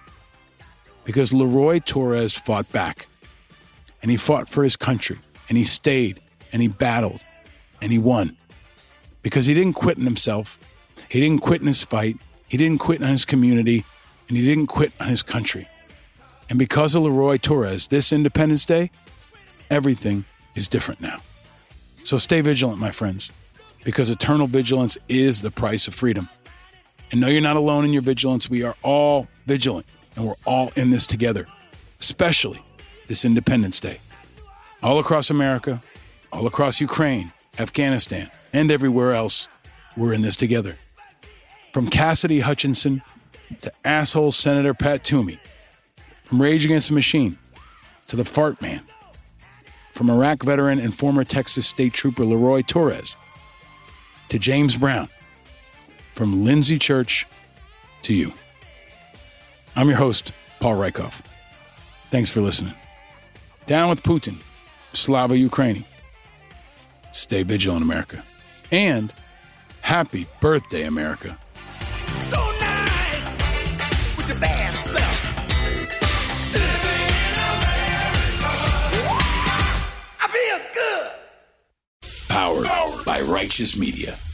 Because Leroy Torres fought back. And he fought for his country. And he stayed. And he battled. And he won. Because he didn't quit on himself. He didn't quit in his fight. He didn't quit on his community. And he didn't quit on his country. And because of Leroy Torres, this Independence Day, everything is different now. So stay vigilant, my friends, because eternal vigilance is the price of freedom. And no, you're not alone in your vigilance. We are all vigilant, and we're all in this together, especially this Independence Day. All across America, all across Ukraine, Afghanistan, and everywhere else, we're in this together. From Cassidy Hutchinson to asshole Senator Pat Toomey, from Rage Against the Machine to the Fart Man, from Iraq veteran and former Texas State Trooper Leroy Torres to James Brown, from Lindsay Church to you. I'm your host, Paul Rieckhoff. Thanks for listening. Down with Putin. Slava Ukraini. Stay vigilant, America. And happy birthday, America. So nice with your bad self. I feel good. Powered by Righteous Media.